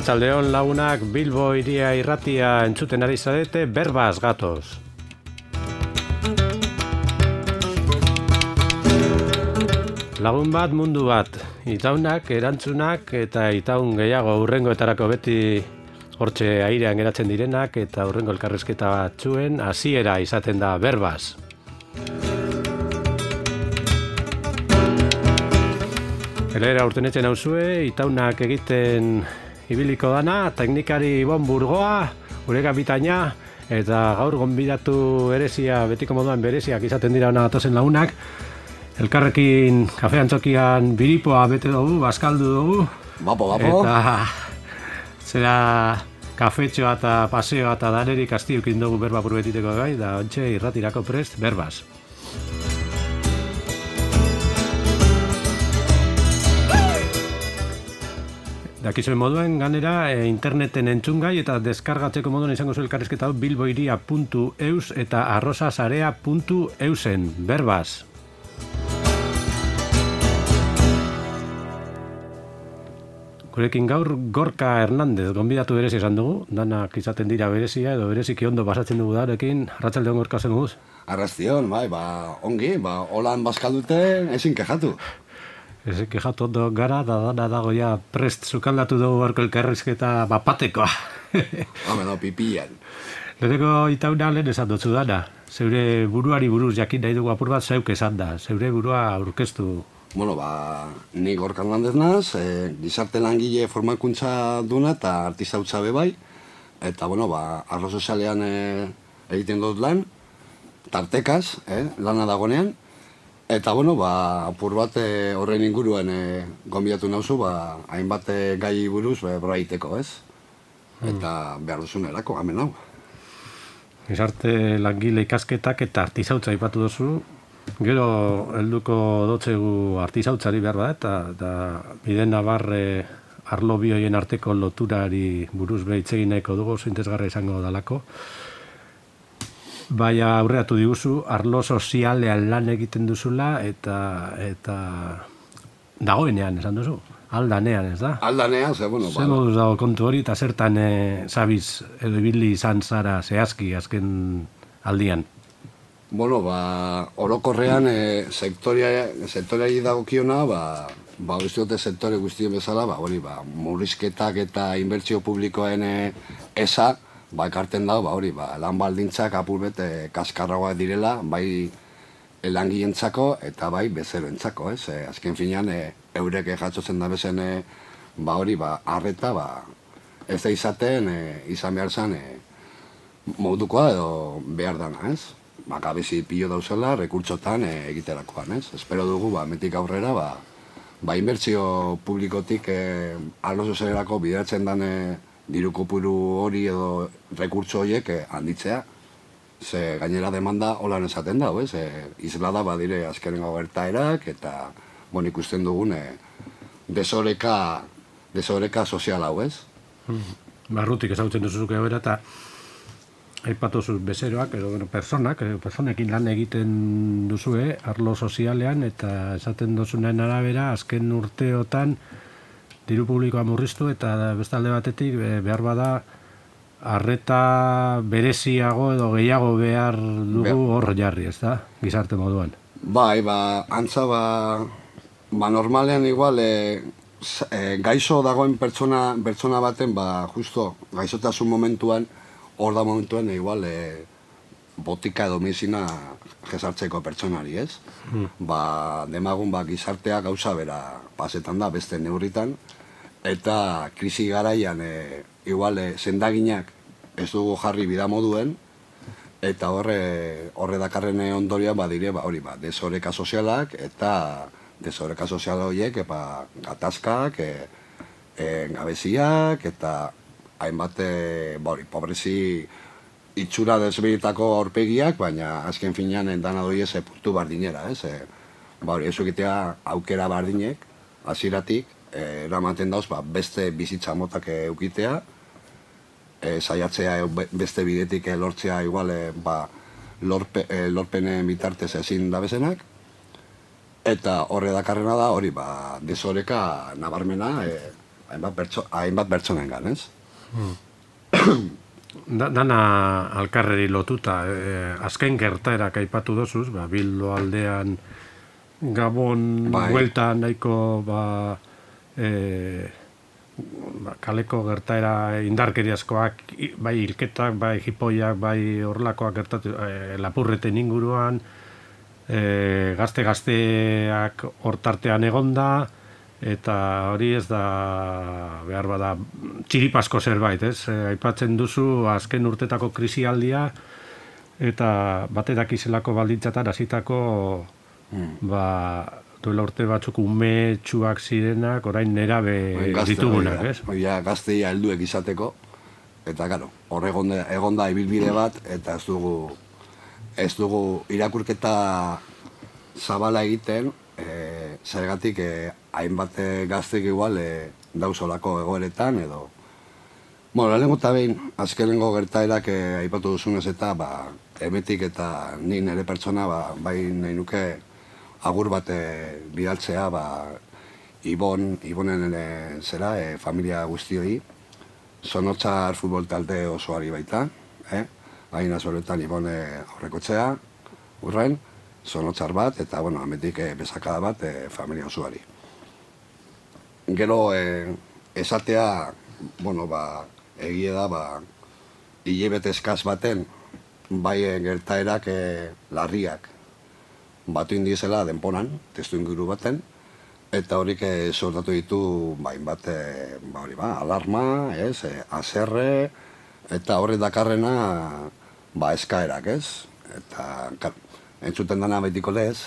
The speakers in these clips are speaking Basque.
Arratsaldeon lagunak, Bilbo Hiria Irratia entzuten ari zarete, berbaz gatoz. Lagun bat, mundu bat, itaunak, erantzunak eta itaun gehiago hurrengoetarako beti hortxe airean geratzen direnak eta hurrengo elkarrizketa batzuen hasiera izaten da berbaz. Elera urtenetzen hauzue, itaunak egiten ibiliko dana, teknikari Ibon Burgoa, gure kapitaina, eta gaur gonbidatu berezia, betiko moduan bereziak izaten dira hona gatozen lagunak. Elkarrekin kafean txokian biripoa bete dugu, bazkaldu dugu. Bapo. Eta zera kafetxoa eta paseoa eta danerik astiukin dugu berba burbetiteko gai, da ontxe irratirako prest berbaz. Dakizuen moduen, ganera, interneten entzungai eta deskargatzeko moduen izango zu elkarrizketa bilbohiria.eus eta arrosasarea.eusen, berbaz. Gurekin gaur Gorka Hernandez gonbidatu berezi esan dugu, danak izaten dira berezia edo bereziki ondo basatzen dugu darekin, arratsaldeon Gorka zen guz. Arrastion, ongi, holan bazkaldute ezin kejatu. Ezin kejatu ondo gara, da dago ja prest sukaldatu dugu barko elkarrizketa bapatekoa. Pipian. Leheneko itauna lehen esan dutzu dana, zeure buruari buruz jakin nahi dugu apur bat zeuk esan da, zeure burua aurkeztu. Ni Gorka Hernandez naz, gizarte langile formakuntza duna eta artistautza bebai. Eta, arlo sozialean egiten dut lan, tartekaz, lana dagonean. Eta, apur bat horren inguruen gonbidatu nauzu, hainbat gai buruz braiteko, ez? Eta behar duzunerako, hemen hau. Gizarte langile ikasketak eta artistautza aipatu duzu. Gero helduko dotzegu artisautzari behar bat, eta bide nabarre arlo bioien arteko loturari buruz behitzegin nahiko dugu, zintezgarra izango dalako. Baina aurreatu diguzu, arlo sozialean lan egiten duzula, eta dagoenean, esan duzu? Aldanean, ez da? Aldanean, Zer moduz dago kontu hori, eta zertan zabiz edo ibili izan zara zehazki azken aldian? Orokorrean sektoreari dagokiona, uste dute sektore guztien bezala, murrizketak eta inbertsio publikoen eza, ekarten dago, lan baldintzak apur kaskarragoak direla, bai langileentzako eta bai bezeroentzako, ez? Azken finean, eurek jatzotzen da bezen, arreta, ez da izaten, izan behar zen, modukoa edo behar dana, ez? Gabezi pilo dauzela, rekurtsotan egiterakoan, ez? Espero dugu, metik aurrera, inbertsio publikotik arlo sozialerako bideratzen den diru kopuru hori edo rekurtso horiek handitzea. Ze gainera demanda holan esaten da, ez? Islada badire azkenengo gertaerak eta ikusten dugun desoreka sozial hau, ez? Barrutik ezagutzen duzuzuke bera eta aipatu zuz bezeroak, edo personekin lan egiten duzue, arlo sozialean, eta esaten duzunen arabera, azken urteotan diru publikoa murriztu, eta bestalde batetik behar bada arreta bereziago edo gehiago behar dugu hor jarri, ez da, gizarte moduan. Antza, normalean igual, gaixo dagoen pertsona baten, justo, gaixotasun momentuan, hor da momentuen, igual, botika edo medizina jesartzeko pertsonari, ez? Demagun, gizartea gauza bera pasetan da, beste neurritan, eta krisi garaian, igual, sendaginak ez dugu jarri bida moduen, eta horre dakarren ondorioa badire, desoreka sozialak, eta desoreka sozial horiek, gatazkak, gabeziak, eta hainbat, pobrezi itxura desbeietako aurpegiak, baina azken finean dana doiez puntu bardinera, ez? Ez egitea aukera bardinek, hasieratik, eramaten dauz, beste bizitza motak eukitea, saiatzea beste bidetik lortzea igual, lorpenen bitartez ezin dabezenak, eta horre dakarrena da, desoreka nabarmena, hainbat pertsonengan, ez? Dana alkarreri lotuta, azken gertaerak aipatu dozuz, Bildo aldean Gabon buelta nahiko kaleko gertaera indarkeriazkoak, bai hilketak, bai jipoiak, bai horrelakoak gertatu, lapurreten inguruan, gazteak hortartean egonda, eta hori ez da behar bada txiripasko zerbait, ez? Aipatzen duzu azken urtetako krisialdia eta baterak izelako baldintzatan hasitako duela urte batzuk umetsuak zirenak, orain nerabe ditugunak, ez? Gazteia helduek izateko, eta gero, hor egonda ibilbide bat, eta ez dugu irakurketa zabala egiten, zergatik hainbat gaztek igual dauzolako egoeretan, edo... Lehenengo eta behin, azkenengo gertaerak aipatu duzunez eta emetik eta ni nire pertsona bai nahi nuke agur bat bidaltzea Ibonen zera, familia guztioi, Zonotzar futbol talde osoari baita, hain azoretan Ibon aurrekotzea, urren, Zonotzar bat, eta, ametik bezakada bat familia osoari. Gero, esatea, egie da, hilabete eskaz baten, bai gertaerak larriak batu indizela denporan, testu inguru baten, eta horik sortatu ditu bat alarma, azerre, eta horri dakarrena eskaerak, ez? Eta, entzuten dana betiko lez,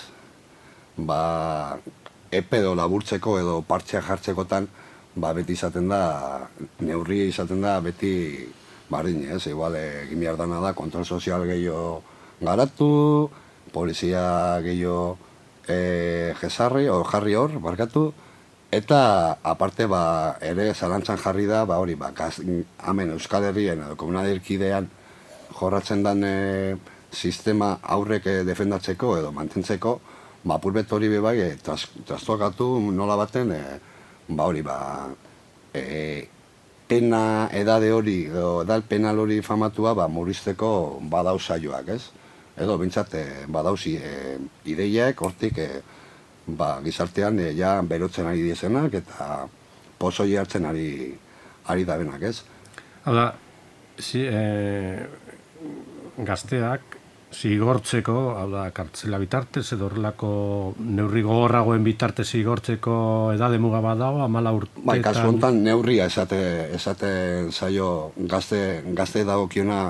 epe edo laburtzeko edo partxeak jartzekotan, beti izaten da, neurria izaten da beti bardin, ez? Igual, egin behar dana da, kontrol sozial gehiago garatu, polizia gehiago jarri hor, barkatu, eta aparte ere zalantzan jarri da, hemen Euskal Herrien edo komunaderkidean jorratzen den sistema aurrek defendatzeko edo mantentzeko, apurbet hori bebai trastokatu nola baten, pena edade hori, edo edal penal hori famatua murrizteko badauz saioak, ez? Edo, bintzat, badauzi ideiak, hortik gizartean berotzen ari diezenak eta pozoi hartzen ari dabenak, ez? Hala, gazteak zigortzeko, kartzela bitartez, edo horrelako neurri gogorragoen bitartez zigortzeko edade muga bat dago, 14 urteetan... Kasu honetan neurria esaten zaio gazte dagokiona,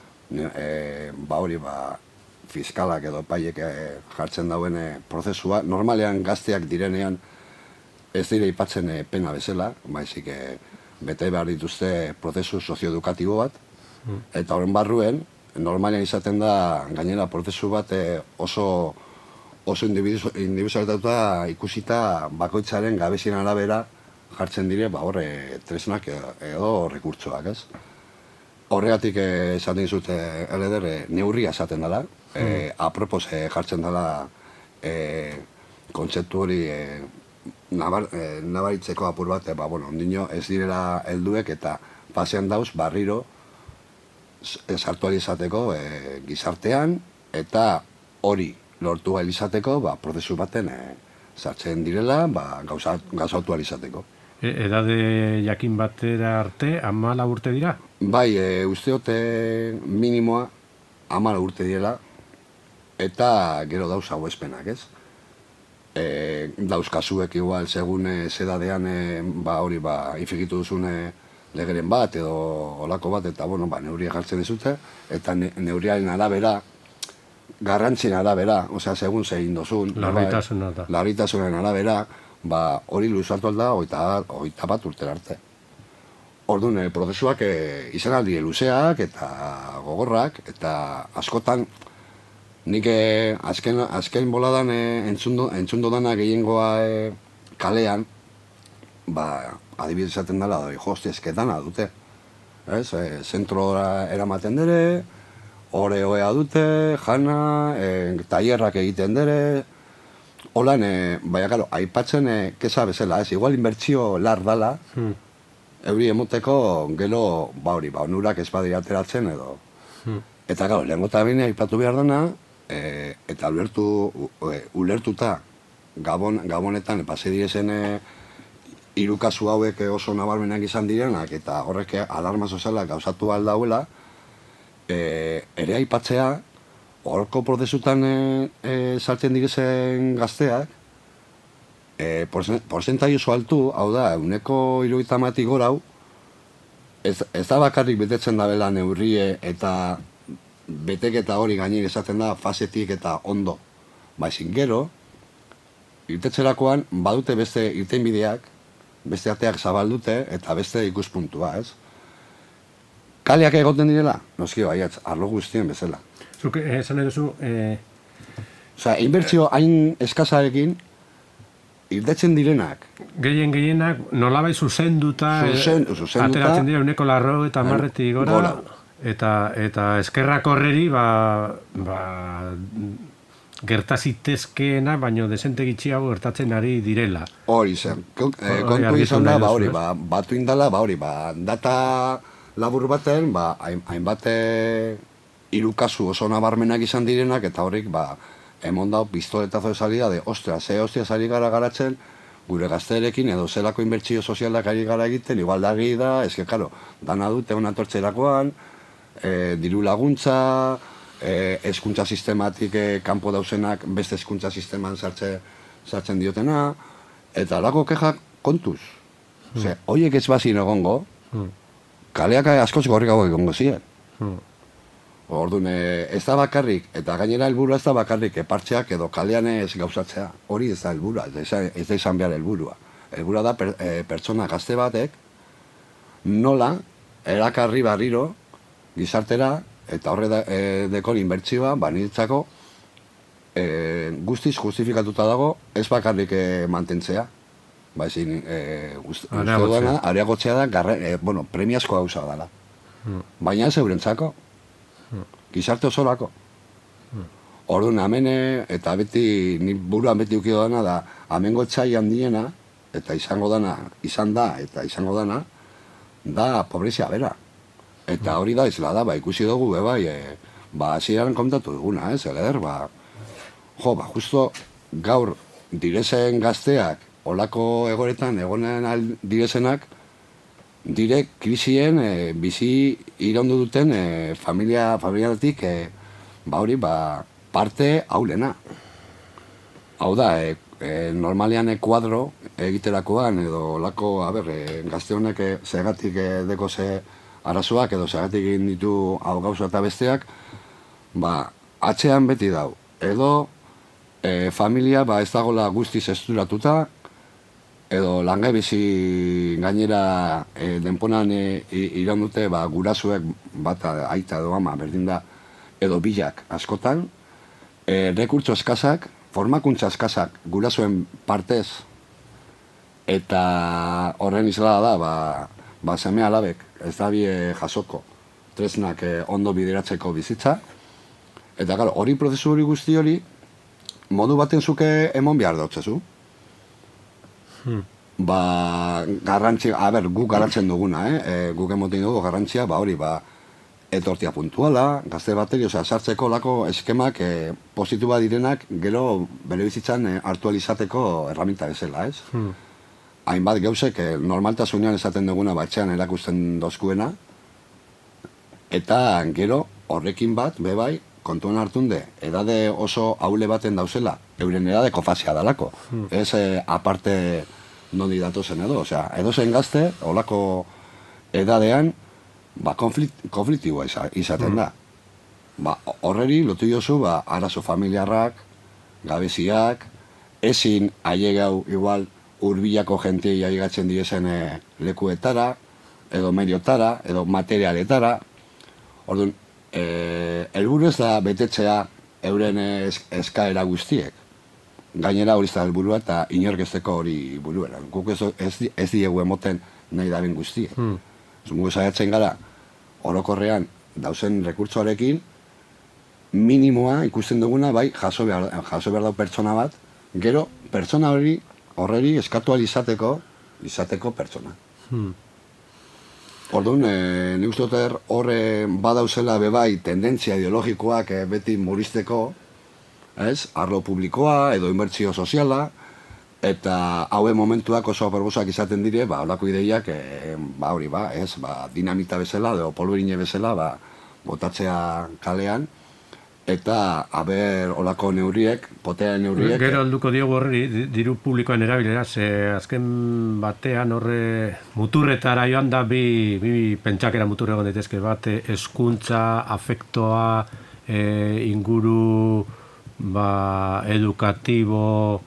fiskalak edo epaiek jartzen dauen prozesua. Normalean gazteak direnean ez dire aipatzen pena bezala, baizik bete behar dituzte prozesu sozioedukatibo bat, eta horren barruen, normalean izaten da gainera prozesu bat oso individualizatuta ikusita bakoitzaren gabezien arabera jartzen dire tresnak edo rekurtsoak, ez? Horregatik esaten dizut neurria esaten dela, apropos jartzen dela kontzeptu hori nabaritzeko apur bat, ondino ez direla helduek eta pasean dauz barriro sartu izateko gizartean eta hori lortu izateko prozesu baten sartzen direla gauzatu izateko. Edade jakin batera arte 14 urte dira? Bai, usteote minimoa 14 urte direla eta gero dauz hau espenak, ez? Dauz kasuek igual segun zedadean infikitu duzun legeren bat edo olako bat eta neuria jartzen dizute eta neuriaren arabera garrantzien arabera, segun zein dozun larritasunen arabera hori luzatu alda 21 urtera arte. Orduan, prozesuak izan aldi luzeak eta gogorrak eta askotan nik azken boladan entzundo dana gehiengoa kalean adibidez esaten dela, ezketana dute. Zentrora eramaten dere, orea dute, jana, tailerrak egiten dere, holan, aipatzen kesa bezala, igual inbertsio lar dala, euri emoteko gero, onurak ez badira ateratzen edo. Eta gau, lehenko eta bine aipatu behar dena, eta ulertuta Gabonetan pase direzen hiru kasu hauek oso nabarmenak izan direnak eta horrek alarma soziala gauzatu aldauela, ere aipatzea, horko prozesutan sartzen direzen gazteak, porzentai oso altu, hau da, 70% gorau, ez da bakarrik betetzen dabela neurrie eta beteketa hori gainik esaten da fasetik eta ondo. Baizin gero, irtetzerakoan badute beste irtenbideak, beste ateak zabaldute eta beste ikuspuntua, ez? Kaleak egoten direla? Noski baiatz, arlo guztien bezala. Zuk esan eduzu... Osea, inbertsio hain eskazarekin, irtetzen direnak. Gehienak nolabai zuzenduta, ateratzen dira 80 eta 100 gora. Eta eskerrak horreri, gertazitezkeena, baino desente gitxiago gertatzen ari direla. Hori zen. Kontu izan da, batu indala, data labur baten, hainbat hiru kasu oso nabarmenak izan direnak, eta horrik, emon dau pistoletazo esalida de, ostra, ze hostia ari gara garatzen, gure gazterekin edo zelako inbertsio sozialak ari gara egiten, igual da egi da, eske, karo, dana dute hona tortzerakoan, diru laguntza, hezkuntza sistematik kanpo dauzenak beste hezkuntza sisteman sartzen diotena, eta alako kexak kontuz. Hoiek ez bazin egongo, kaleak askoz gorrikago egongo ziren. Orduan, ez da bakarrik, eta gainera helburua ez da bakarrik, partxeak edo kalean ez gauzatzea. Hori ez da helburua, ez da izan behar helburua. Helburua da pertsona gazte batek nola erakarri barriro gizartera, eta horre dekon inbertsioa, niretzako guztiz justifikatuta dago, ez bakarrik mantentzea. Baizin, areagotzea da, premiazko gauza dela. Baina ez eurentzako. Gizarte osorako. Orduan, hemen, eta beti, ni buruan beti ukido dana da, hemengo txai handiena, eta izango dana, da pobrezia bera. Eta hori da izela da, ikusi dugu, hasieran kontatu duguna, eder, justo gaur direzen gazteak, olako egoretan, egonen direzenak, dire krisien bizi iraundu duten familiatik parte haulena. Hau da, normalean kuadro egiterakoan edo lako, gazte honek zegatik deko ze arazoak edo zegatik egin ditu hau gauza eta besteak, atzean beti dau. Edo familia ez dagoela guztiz esturatuta, edo langabezi gainera denponan iraundute gurasuek bat aita edo ama berdin da, edo bilak askotan, rekurtso eskazak, formakuntza eskazak gurasuen partez, eta horren izlada da, seme alabek ez da bie jasoko tresnak ondo bideratzeko bizitza, eta hori prozesu hori guzti hori, modu baten zuke emon behar dautzezu. Garrantzia, guk garatzen duguna, guk emoten dugu garrantzia, etortia puntuala, gazte bateri, sartzeko lako eskemak positiboa direnak, gero bere bizitzan hartualizateko erraminta bezala, ez? Hainbat gauzek normaltasunean esaten duguna batxean erakusten dozkuena, eta gero horrekin bat, bebai, kontuan hartunde, edade oso haule baten dauzela, euren edadeko fasea dalako, ez aparte nondi datozen edo, edo zen gazte, olako edadean, konfliktiboa izaten da. Horreri, lotu jozu, arazo familiarrak, gabeziak, ezin ailegau igual urbilako jentei ailegatzen direzen lekuetara, edo mediotara, edo materialetara. Orduan, helburu ez da betetzea euren eskaera guztiek. Gainera hori da helburua eta inorkezteko hori buruera. Guk ez diegu emoten nahi daben guztiek. Gu saiatzen gara, orokorrean dauzen rekurtsoarekin, minimoa ikusten duguna, jaso behar dau pertsona bat, gero pertsona horreri eskatu izateko pertsona. Orduan, nik uste dut horre badauzela bebai tendentzia ideologikoak beti muristeko, ez? Arlo publikoa edo inbertsio soziala, eta hauen momentuak oso aproposak izaten dire, holako ideiak, hori, ez? Dinamita bezala, edo polberine bezala, botatzea kalean, eta haber olako neurriek, potea neurriek... Gero alduko diogu horri, diru publikoan erabilera, ze azken batean horre muturretara joan da bi pentsakera muturre egon daitezke bat, hezkuntza, afektoa, inguru edukatibo,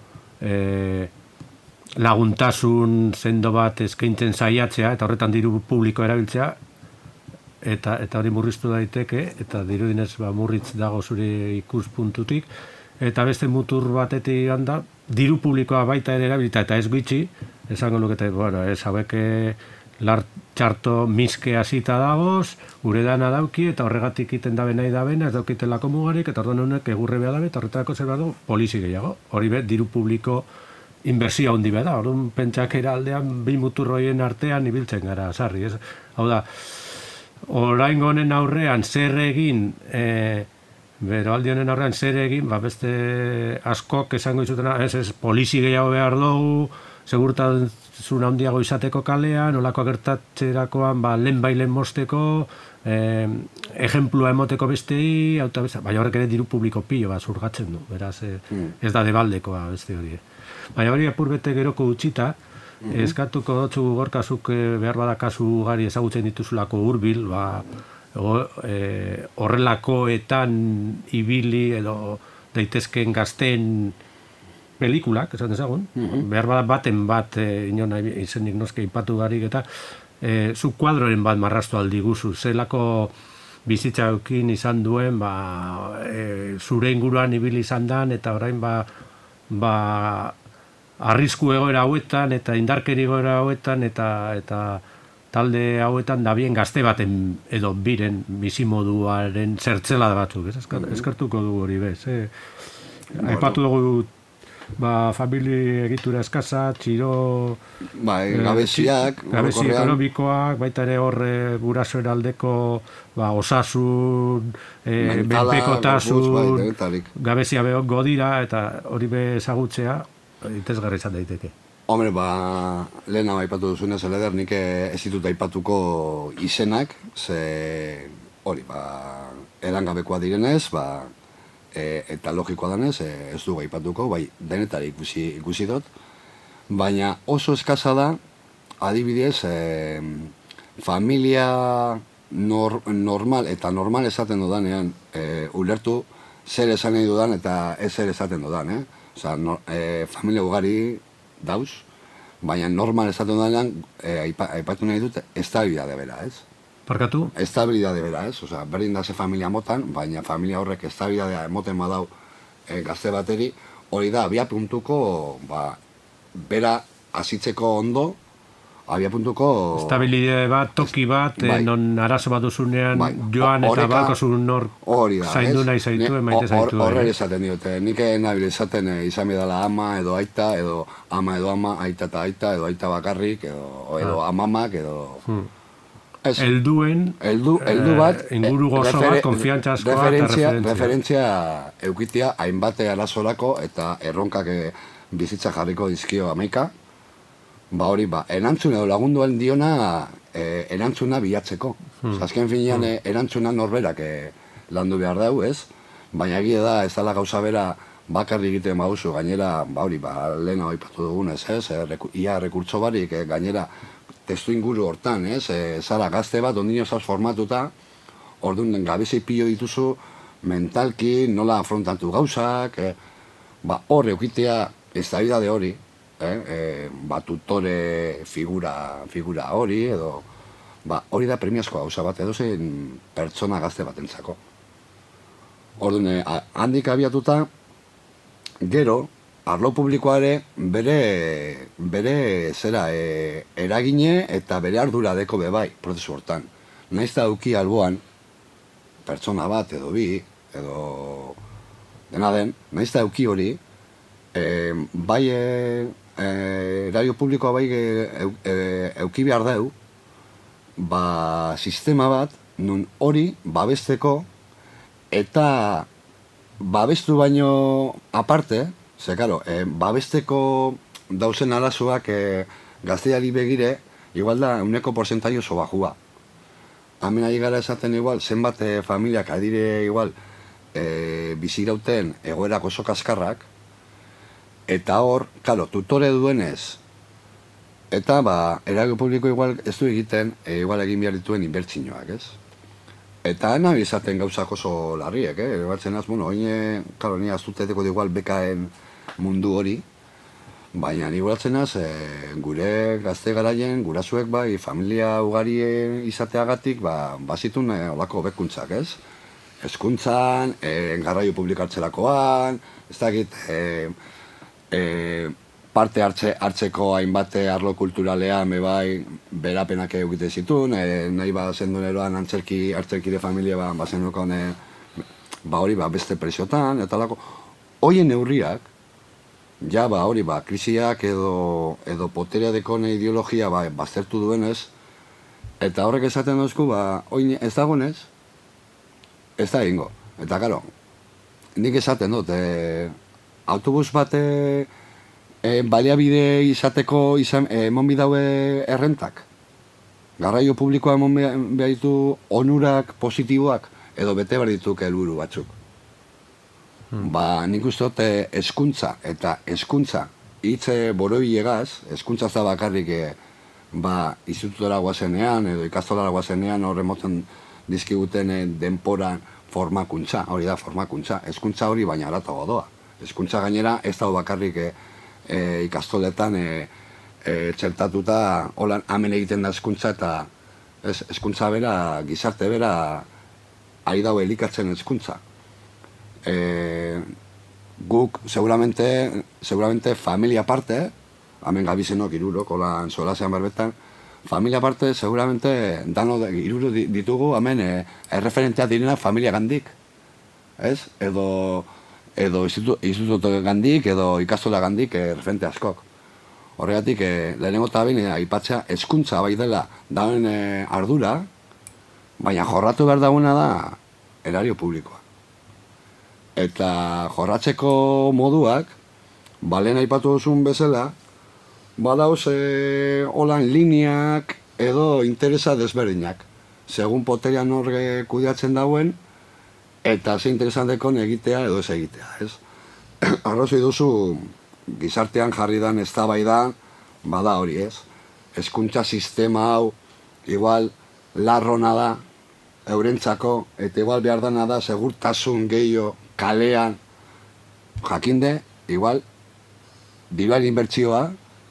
laguntasun sendo bat eskaintzen saiatzea, eta horretan diru publikoa erabiltzea, eta hori murriztu daiteke, eta dirudinez murritz dago zure ikuspuntutik, eta beste mutur batetik handa, diru publikoa baita ere erabilita, eta ez gutxi, esango lukete, ez hauek txarto miske hasita dagoz, gure dana dauki, eta horregatik iten dabe nahi dabena, ez daukitelako mugarik, eta orduan honek egurre behar dabe, eta horretarako zer behar du, polizi gehiago. Hori diru publiko inbertsio handi behar da, orduan pentsakera aldean, bi muturroien artean ibiltzen gara, sarri, ez? Hau da, oraingo honen aurrean zer egin, beroaldi honen aurrean zer egin, beste askok esango izutena, ez polizi gehiago behar dugu, segurtasun handiago izateko kalean, olako gertatzerakoan lehen mosteko, ejemplua emoteko bestei, baina horrek ere diru publiko pilo zurgatzen du, beraz ez da debaldekoa beste hori. Baina hori apur bete geroko utxita, eskatuko dotzu gorkazuk behar badakazu gari ezagutzen dituzulako hurbil, horrelakoetan ibili edo daitezken gazten pelikulak, esan dezagun, behar baten bat, inon izenik noske ipatu barik eta zu kuadroren bat marrastu aldi guzu, zelako bizitza eukin izan duen, zure inguruan ibili izan dan, eta orain arrisku egoera hauetan, eta indarkeri egoera hauetan, eta talde hauetan dabien gazte baten edo biren bizimoduaren zertzela batzuk, eskertuko dugu hori bez. Aipatu dugu famili egitura eskasa, txiro... Gabesiak... Gabesi ekonomikoak, baita ere horre gurasoen aldeko osasun, benpekotasun, gabesia behongo dira, eta hori ezagutzea, itezgarri izan daiteke. Hombre, lehen aipatu duzunez, Eleder, nik ez ditut aipatuko izenak, ze hori, erangabekoa direnez, eta logikoa danez, ez dugu aipatuko, denetari ikusi dut, baina oso eskasa da, adibidez, familia normal eta normal esaten dudanean, ulertu zer esan nahi dudan eta ez zer esaten dudan, Osa, familia ugari dauz, baina normal esaten dudanean, aipatu nahi dut, estabilidade bera, ez? Parkatu? Estabilidade bera, ez? Osa, berdin da ze familia motan, baina familia horrek estabilidadea emoten badau gazte bateri, hori da, abia puntuko, bera azitzeko ondo, abia puntuko... Estabilidade bat, toki bat, non arazo bat duzunean joan eta bakosun nor zaindu nahi zaitu, emaite zaitu. Horre esaten diote, nik nabil esaten izan bedala ama edo aita, edo ama edo ama, aita eta aita, edo aita bakarrik, edo amamak, edo... Elduen, eldu bat, inguru gozo bat, konfiantza askoa eta referentzia eukitia hainbate arazorako eta erronkak bizitza jarriko dizkio amaika, hori, erantzun edo lagunduen diona erantzuna bilatzeko. Azken finean erantzuna norberak landu behar dau, ez? Baina egia da, ez dala gauza bera bakarri egiten bauzu, gainera, hori, lehen hau ipatu dugunez, ez? Ia rekurtso barik, gainera, testu inguru hortan, ez? Zara gazte bat, ondino zaz formatuta, orduan gabezi pilo dituzu, mentalki, nola afrontatu gauzak, hor eukitea, ez da bidade hori, tutore figura hori, edo, hori da premiazko gauza bat, edo zen pertsona gazte batentzako. Orduan, handik abiatuta, gero, arlo publikoa ere bere zera eragine eta bere ardura deko bebai prozesu hortan. Naiz da duki alboan, pertsona bat edo bi, edo dena den, naiz da duki hori, bai radio publikoa bai euki behar deu, sistema bat, nun hori babesteko, eta babestu baino aparte, ze, karo, babesteko dauzen arazoak gazteari begire, igual da, uneko porzentai oso bajua. Hemen ari gara esaten igual, zenbat familiak adire igual, bizirauten egoerak oso kaskarrak, eta hor, karo, tutore duenez, eta eragio publiko igual ez du egiten, igual egin behar dituen inbertsioak, ez? Eta nahi izaten gauzak oso larriek, batzen az, bueno, oin, karo, ni aztuteteko igual bekaen mundu hori, baina ni guratzen az, gure gazte garaien, gurasuek bai, familia ugari izateagatik, bazitun olako bekuntzak, ez? Hezkuntzan, garraio publikatzerakoan, ez dakit, parte hartzeko hainbat arlo kulturalean bai berapenak egite zituen, nahi zendu eroan antzerkire familia bazenukon hori beste presiotan, eta lako. Hoien neurriak, ja hori krisiak edo poterea dekone ideologia baztertu duenez, eta horrek esaten dozku, oin ez dagoenez, ez da egingo. Eta karo, nik esaten dut, autobus bat baliabide izateko emon bidaue errentak. Garraio publikoa emon behar ditu onurak positiboak edo bete behar dituk helburu batzuk. Nik uste dut hezkuntza eta hezkuntza hitz borobilegaz, hezkuntza ez da bakarrik institutora guazenean edo ikastolara guazenean horre moten dizkiguten denporan formakuntza, hori da formakuntza. Hezkuntza hori baina aratago doa. Hezkuntza gainera ez dago bakarrik ikastoletan txertatuta holan hemen egiten da hezkuntza eta hezkuntza bera, gizarte bera ari dago elikatzen hezkuntza. Guk seguramente familia parte, hemen gabizenok irurok, holan solasean berbetan, familia parte seguramente dano iruro ditugu hemen erreferentea direna familia gandik, ez? Edo instituto gandik edo ikastola gandik referente askok. Horregatik, lehenengo eta bain aipatzea hezkuntza bai dela dauen ardura, baina jorratu behar dagoena da erario publikoa. Eta jorratzeko moduak, lehen aipatu duzun bezala, badauz holan lineak edo interesa desberdinak. Segun poterian horre kudeatzen dauen, eta ze interesantekon egitea edo ez egitea, ez? Arrazoi duzu, gizartean jarri dan eztabaida, bada hori, ez? Hezkuntza sistema hau, igual, larrona da, eurentzako, eta igual behar dana da, segurtasun gehiago, kalean, jakinde, igual, diruaren inbertsioa,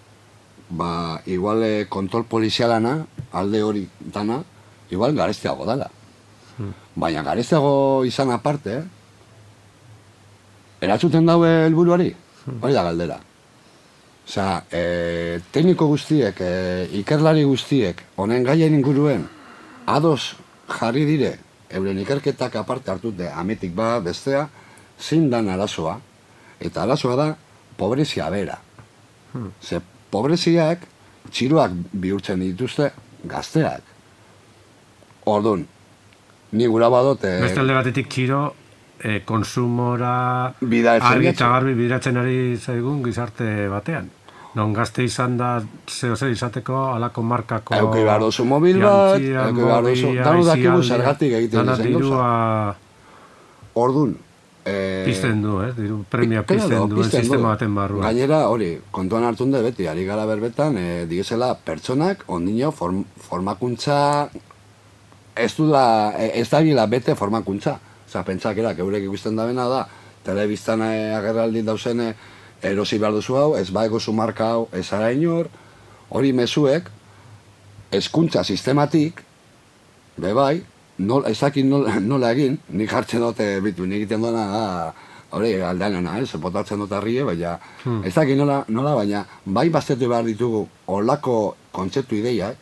igual kontrol polizialana, alde hori dana, igual garestiago dela. Baina garestiago izan aparte, eratzuten daue helburuari, hori da galdera. Osea, tekniko guztiek, ikerlari guztiek, honen gaien inguruen, ados jarri dire, euren ikerketak aparte hartute, ametik bestea, zein dan arazoa, eta arazoa da, pobrezia bera. Ze, pobreziak, txiroak bihurtzen dituzte, gazteak. Orduan, ni gura badot... Beste alde batetik txiro, konsumora argi eta garbi bideratzen ari zaigun gizarte batean. Non gazte izan da zeo-zer izateko alako markako... Euki behar dozu mobil bat, euki behar dozu... Danu dakigu zergatik egiten zen dirua... Orduan... Pizten du, premia pizten duen sistema baten barruan. Gainera, hori, kontuan hartun da beti, ari gara berbetan, digezela pertsonak, ondino, formakuntza... Ez da gila bete formakuntza. Osa, pentsakerak eurek ikusten da bena da, telebiztan agerraldi dauzen erosi behar duzu hau, ez baegozu marka hau, ez ara inor, hori mezuek, hezkuntza sistematik, bebai, ez dakit nola egin, nik hartzen dute bitu, nik egiten duena da, hori aldeanena, botatzen dut arrie, baina ez dakit nola, baina bai baztetu behar ditugu olako kontzeptu ideiak,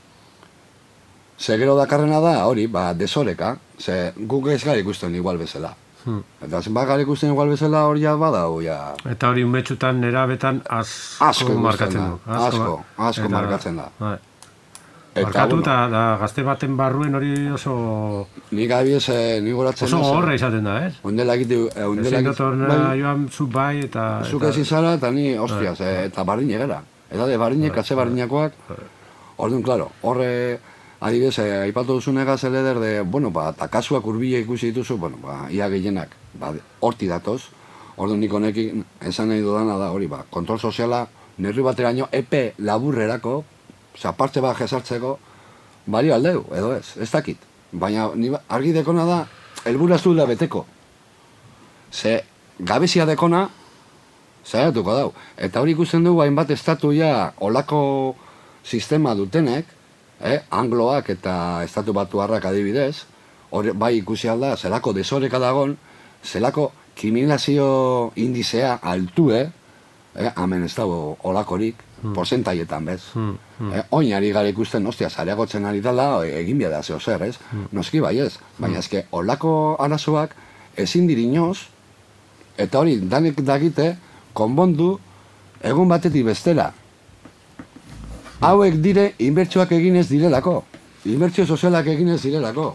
ze gero dakarrena da, hori, desoreka, ze guk ez gara ikusten igual bezala. Eta zen gara ikusten igual bezala hori badau, ja... Eta hori umetxutan, nerabetan, asko markatzen du. Asko markatzen da. Barkatu eta gazte baten barruen hori oso... Nik abiez, nik goratzen... Oso horra izaten da, ez? Ondela egite... Ezin dotorna joan zuk bai eta... Zuk ezin zara eta ni, hostiaz, eta barrin egera. Eta de barrinek, katze barrinakoak... Orduan, klaro, horre... Adibidez, aipatu duzunegaz eleder de... Bueno, eta kasuak urbile ikusi dituzu, bueno, ia gehienak, horti datoz. Orduan, nik honekin esan nahi dudana da, hori, kontrol soziala, nerri bateraino, epe laburrerako, parte bat jesartzeko, balio aldeu, edo ez dakit. Baina argi dekona da, helbura ez duela beteko. Ze gabezia dekona, zaiatuko dau. Eta hori ikusten dugu hainbat estatu ja olako sistema dutenek, angloak eta estatu batuarrak adibidez, bai ikusi alda, zelako desoreka dagon, zelako kriminalizazio indizea altue, hemen ez dago olakorik, porcentaietan bez. Oinari gara ikusten, ostia, zareagotzen ari dela, egin biada zeo zer, ez? Noski bai ez, baina ezke, olako arazoak ezin dirinoz, eta hori, danek dagite, konbondu, egun batetik bestera. Hauek dire, inbertsioak eginez direlako. Inbertsio sozialak eginez direlako.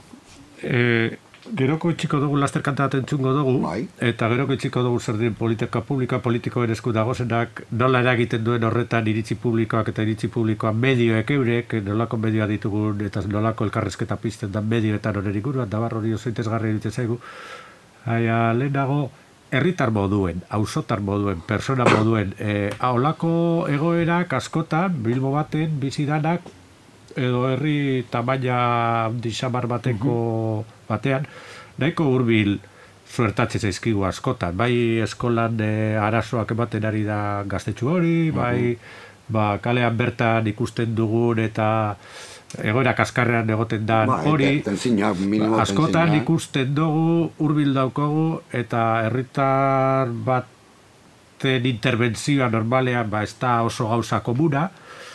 Geroko itxiko dugu lasterkanta bat entzungo dugu, eta geroko itxiko dugu zer diren politika publikoa, politikoen esku dagozenak, nola eragiten duen horretan iritzi publikoak eta iritzi publikoa medioek eurek, nolako medioa ditugun eta nolako elkarrezketa pizten da medioetan horren inguruan, da bar hori oso interesgarri egiten zaigu. Lehenago, herritar moduen, auzotar moduen, persona moduen, holako egoerak askotan, Bilbo baten, bizidanak, edo herri tamaina disamar bateko batean, nahiko hurbil suertatzen zaizkigu askotan. Bai eskolan arazoak ematen ari da gaztetxu hori, bai kalean bertan ikusten dugun eta egoera kaskarrean egoten da hori, askotan ikusten dugu, hurbil daukogu, eta herritar baten interbentzioa normalean ez da oso gauza komuna,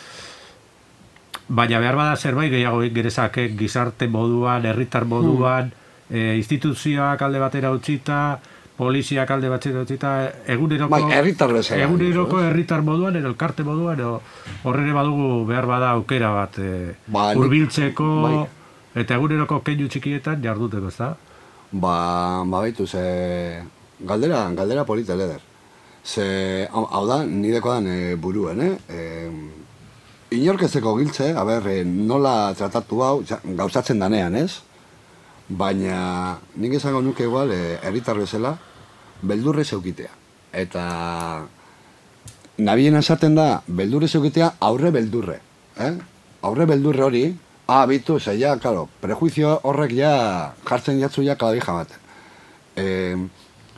baina behar bada zerbait gehiago gerezake gizarte moduan, herritar moduan, instituzioak alde batera utzita, poliziak alde batera utzita, eguneroko herritar moduan, elkarte moduan, horrene badugu behar bada aukera bat hurbiltzeko eta eguneroko keinu txikietan jarduteko, ez da? Baitu, galdera polita leder. Hau da, nideko dan buruen, inorkezeko giltze, nola tratatu hau, gauzatzen danean, ez? Baina nik esango nuke igual, herritar bezala, beldurre zeukitea. Eta nabien esaten da, beldurre zeukitea aurre beldurre. Aurre beldurre hori, bitu, ja, claro, prejuizio horrek ja jartzen jatzu ja kadija baten.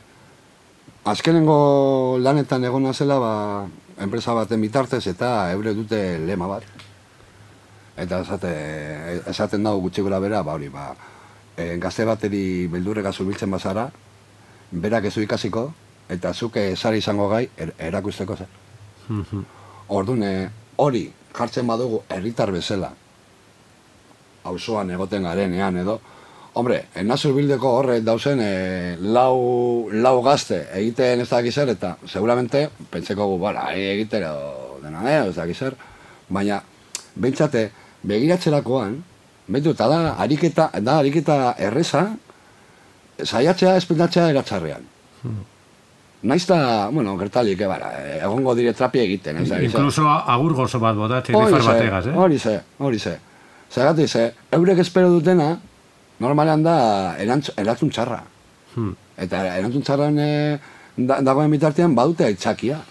Azkenengo lanetan egona zela, enpresa baten bitartez eta eure dute lema bat. Eta esaten dago gutxi gora bera, gazte bateri beldurrega zurbiltzen bazara, berak ezu ikasiko, eta zuke zara izango gai erakusteko zer. Orduan, hori jartzen badugu herritar bezala, auzoan egoten garenean edo, hombre, nazu bildeko horre dauzen lau gazte egiten ez dakizer, eta seguramente pentseko gu, egiten dena ez dakizer, baina bentsate begiratzerakoan, behitu, eta da ariketa erreza, saiatzea espendatzea eratzarrean. Naizta, gertalik, egongo dire trapi egiten. Inkluso agur gozo bat botatzen, nifar bategaz, Hori ze. Zagatik, eurek espero dutena, normalean da erantzun txarra. Eta erantzun txarran dagoen bitartean badute aitzakia.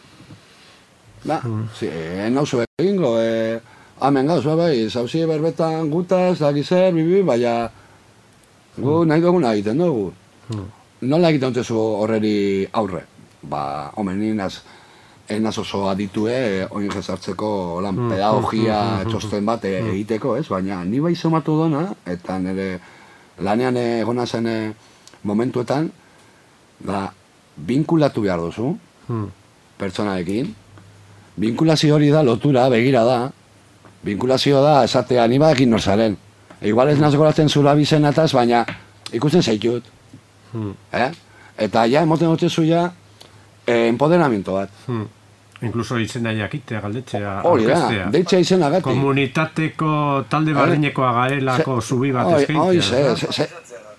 Nauzu egingo, hemen gauz, zauzi berbetan gutaz, dakizer, baina gu nahi duguna egiten dugu. Nola egiten dutezu horreri aurre? Homen, enaz oso aditue, oin jesartzeko pedagogia txosten bat egiteko, ez? Baina ni bai somatu dona, eta nire lanean egona zen momentuetan, binkulatu behar duzu, pertsonarekin. Binkulazio hori da, lotura, begira da. Binkulazio da, esatea, ni badekin norzaren. Igual ez nazgoratzen zula bizenataz, baina ikusten zaitut. Eta ja, emoten dutzu ja, empoderamento bat. Incluso izena jakitea, galdetzea, Hori da, aurkeztea. deitzea izenagatik. Komunitateko talde barrinekoa garelako zubi bat eskaintzea.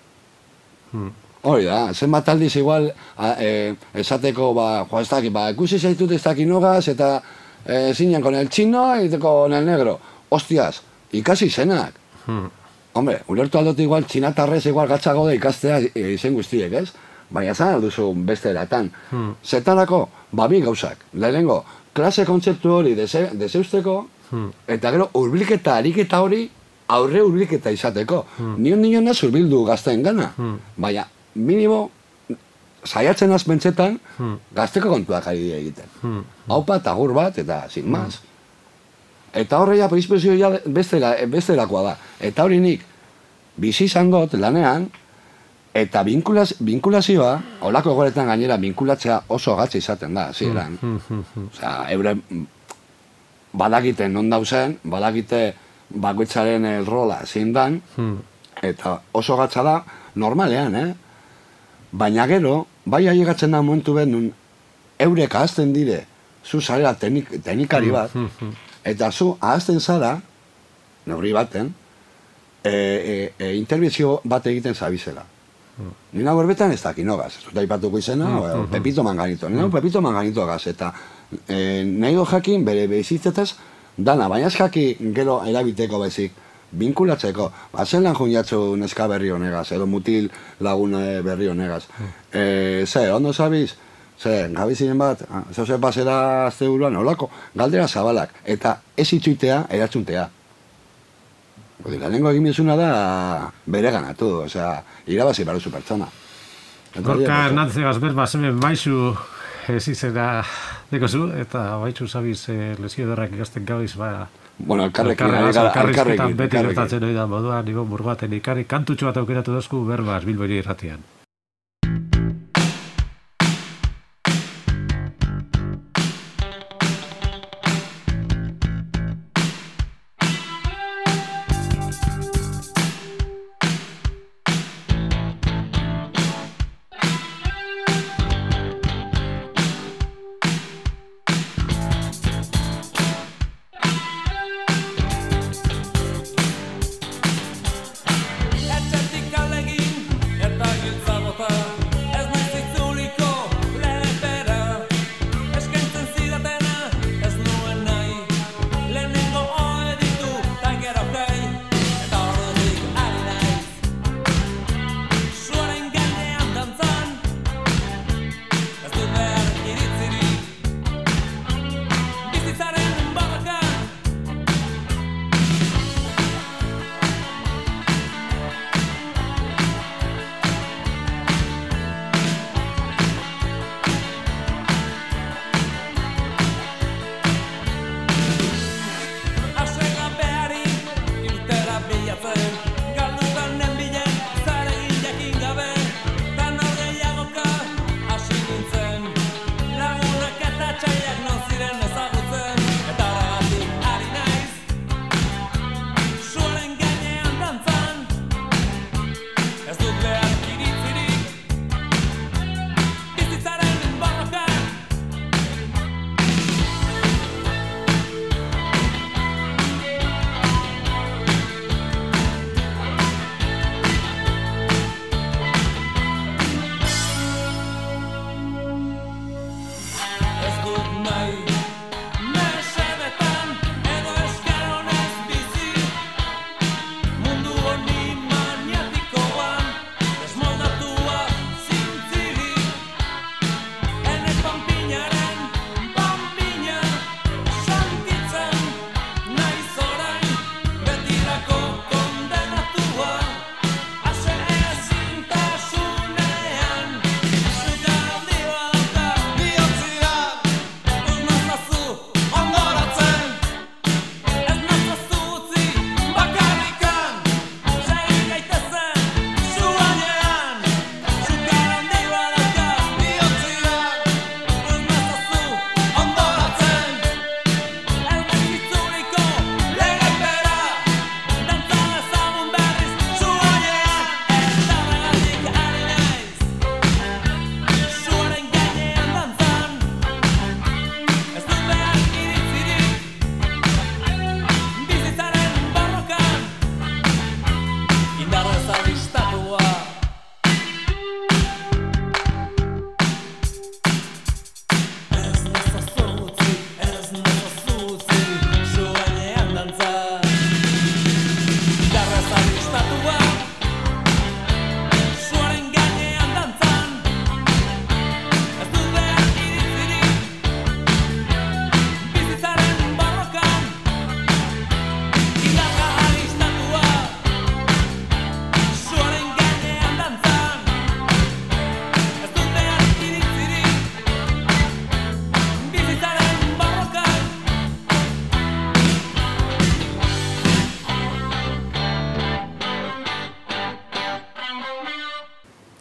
Hori da, zenbat aldiz igual esateko, ez dakit, ikusi zaitut ez dakit nogaz, eta zinen con el chino y con el negro. Hostias, ikasi izenak. Hombre, ulertu aldot igual, txinatarrez igual gatzago da ikastea izen guztiek, ez? Baina zan alduzu beste eratan. Zetarako, bi gauzak. Lehenengo, klase kontzeptu hori dezeusteko, eta gero hurbilketa, ariketa hori, aurre hurbilketa izateko. Nion hurbildu gazteen gana. Baina, minimo, saiatzen azmentzetan, gazteko kontuak ari egiten. Haupa, tagur bat, eta sin maz. Eta horreia predisposizioa bestelakoa da. Eta hori nik, bizi izan dut lanean, eta binkulazioa, holako egoretan gainera binkulatzea oso gatza izaten da, ziren. Osea, eure badakite non dauzen, badakite bakoitzaren rola zein dan, eta oso gatza da normalean, Baina gero, bai ailegatzen da momentu behar nun, eurek ahazten dire, zu zarela teknikari bat, eta zu ahazten zara, neurri baten, interbizio bat egiten zabizela. Nina berbetan ez dakit nogaz, ez dut aipatuko izena, Pepito Manganito. Nina Pepito Manganito gaz, eta nahi do jakin bere bezitzetaz dana, baina ez jakin gero erabiteko bezik, binkulatzeko. Zelan juniatzu neska berri honegaz, edo mutil lagun berri honegaz. Ondo zabiz? Gabizinen bat, zeuze pasera azte buruan, holako, galdera zabalak, eta ez itxuitea, eratzuntea. Lehenengo egin bizuna da bere ganatu, irabazi baruzu pertsona. Gorka Hernández berba zemen baizu ez izena dekozu, eta baizu zabiz lesio derrak ikasten gabiz, Bueno, elkarrekin. Beti gertatzen hori da moduan, Ibon Burgoaten ikarri, kantutxo bat aukeratu dozku berbaz Bilbori irratian. Etxetik alegin eta giltza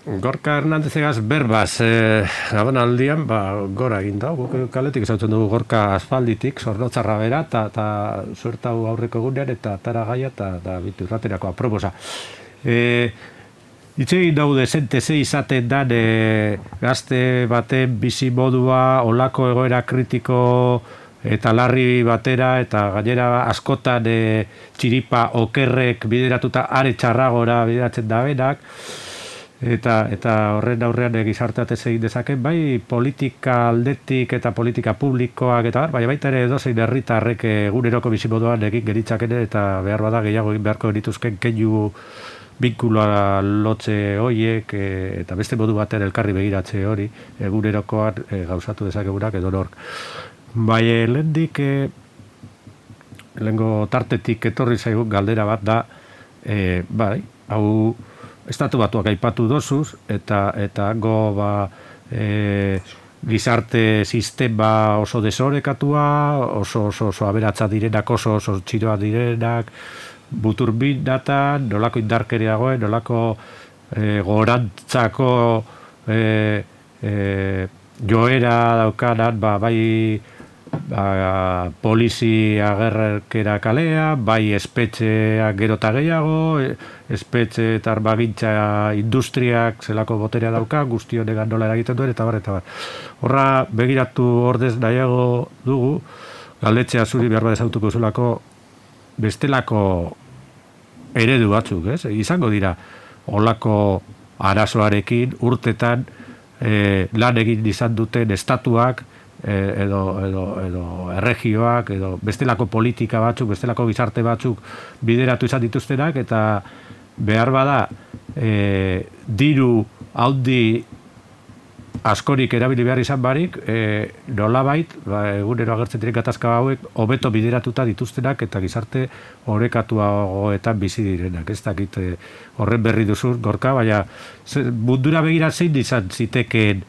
Gorka Hernandezegaz berbaz, gabon aldian, gora egin da, guk kaletik ezautzen dugu Gorka aspalditik, Zornotzarra bera, eta zuertau aurreko egunean, eta tara gaia, eta bitu irraterako aproposa. Itzegin daude zenteze izaten dan gazte baten bizi modua, olako egoera kritiko eta larri batera, eta gainera askotan txiripa okerrek bideratuta are txarragora bideratzen da benak, eta horren aurrean gizarteat ez egin dezaken, bai politika aldetik eta politika publikoak eta baina baita ere edozein herritarrek eguneroko bizimoduan egin geritzakene eta behar bada gehiago egin beharko genituzken keinu binkuloa lotze horiek eta beste modu baten elkarri begiratze hori egunerokoan gauzatu dezakegunak edo nork. Bai, lehengo tartetik etorri zaigun galdera bat da, bai, hau Estatu Batuak aipatu dozuz, eta hango gizarte sistema oso desorekatua, oso aberatza direnak, oso txiroa direnak, buturbin datan, nolako indarkeria goen, nolako gorantzako joera daukanan, bai polizi agerrera kalea, bai espetxeak gero eta gehiago, espetxe eta armagintza industriak zelako boterea dauka, guzti honegan nola eragiten duen, eta bar. Horra begiratu ordez nahiago dugu, galdetzea zuri behar bat ezautuko zulako bestelako eredu batzuk, ez? Izango dira, olako arazoarekin urtetan lan egin izan duten estatuak, edo erregioak, edo bestelako politika batzuk, bestelako gizarte batzuk bideratu izan dituztenak, eta behar bada diru haundi askorik erabili behar izan barik, nolabait, egunero agertzen diren gatazka hauek, hobeto bideratuta dituztenak eta gizarte orekatuagoetan bizi direnak. Ez dakit horren berri duzun, Gorka, baina mundura begira zein izan zitekeen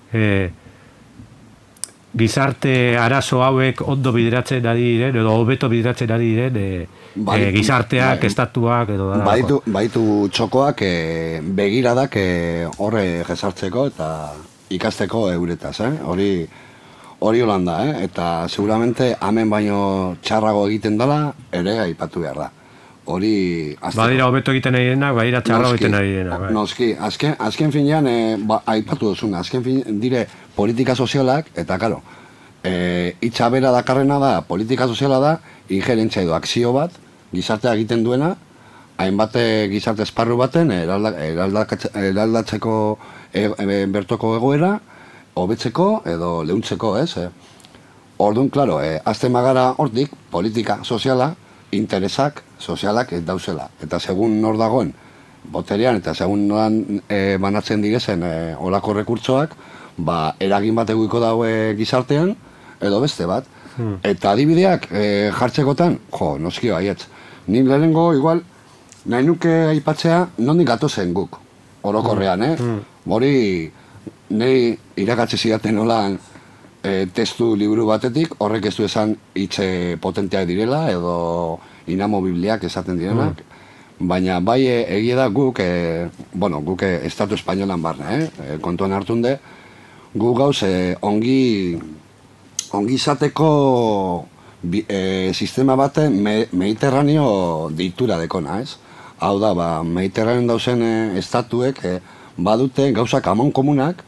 gizarte arazo hauek ondo bideratzen ari diren, edo hobeto bideratzen ari diren gizarteak, estatuak, edo darako. Baitu txokoak begiradak horre jesartzeko eta ikasteko euretaz, hori holanda, eta seguramente hemen baino txarrago egiten dela ere aipatu behar da. Hori badira hobeto egiten ari denak, badira txarrago egiten ari denak. Noski, azken finean aipatu duzuna, azken finean dire politika sozialak, eta karo, hitza bera dakarrena da, politika soziala da, injerentzia edo akzio bat, gizartea egiten duena, hainbat gizarte esparru baten eraldatzeko bertoko egoera, hobetzeko edo leuntzeko, ez? Orduan, klaro, azten magara hortik, politika soziala, interesak sozialak ez dauzela. Eta segun nor dagoen boterean eta segun noran banatzen direzen olako rekurtsoak, eragin bat eguiko daue gizartean, edo beste bat. Eta adibideak jartzekotan, noski baietz. Nik lehenengo, igual, nahi nuke aipatzea nondik gatozen guk, orokorrean, Hori, nahi irakatze zidaten nolan testu liburu batetik, horrek ez du esan hitze potenteak direla, edo inamobibliak esaten direnak, baina bai egia da guk, guk Estatu Espainolan barne, kontuan hartunde, guk gauz ongi izateko sistema baten mediterraneo deitura dekona, ez? Hau da, mediterraneo dauzen estatuek badute gauzak amon komunak,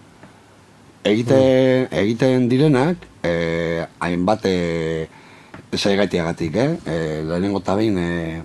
egiten direnak, hainbat zaigaitiagatik, lehenengo eta behin,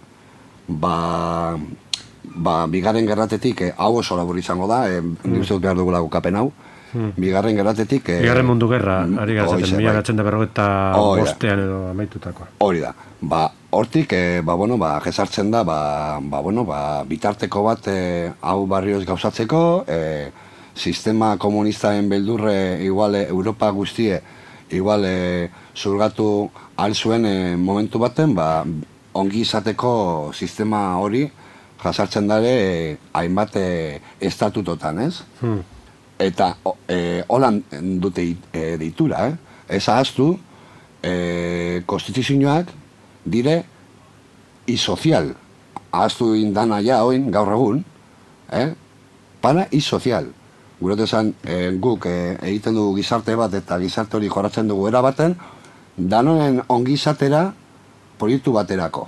bigarren gerratetik, hau oso labur izango da, nik uste dut behar dugula gukapen hau, bigarren gerratetik... Bigarren mundu gerra, ari gazaten, 1945 edo amaitutakoa. Hori da, hortik, jesartzen da, bitarteko bat hau barrioz gauzatzeko, sistema komunistaren beldurre igual Europa guztie igual zurgatu ahal zuen momentu baten, ongi izateko sistema hori jasartzen dare hainbat estatutotan, ez? Eta holan dute deitura, ez ahaztu, konstituzioak dire isozial, ahaztu indana ja oin gaur egun, paraíso sozial. Guretu esan, guk egiten dugu gizarte bat eta gizarte hori jorratzen dugu erabaten, danoen ongizatera proiektu baterako.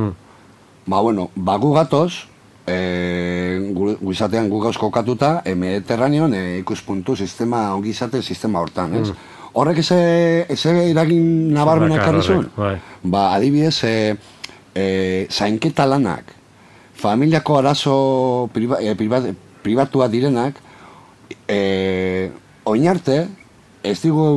Gu gatoz, guizatean gu gauz kokatuta, Mediterraneon ikuspuntu sistema, ongizate sistema hortan, ez? Horrek eze eragin nabarmenak ekarri zuen? Adibidez, zainketa lanak, familiako arazo pribatua direnak, oinarte, ez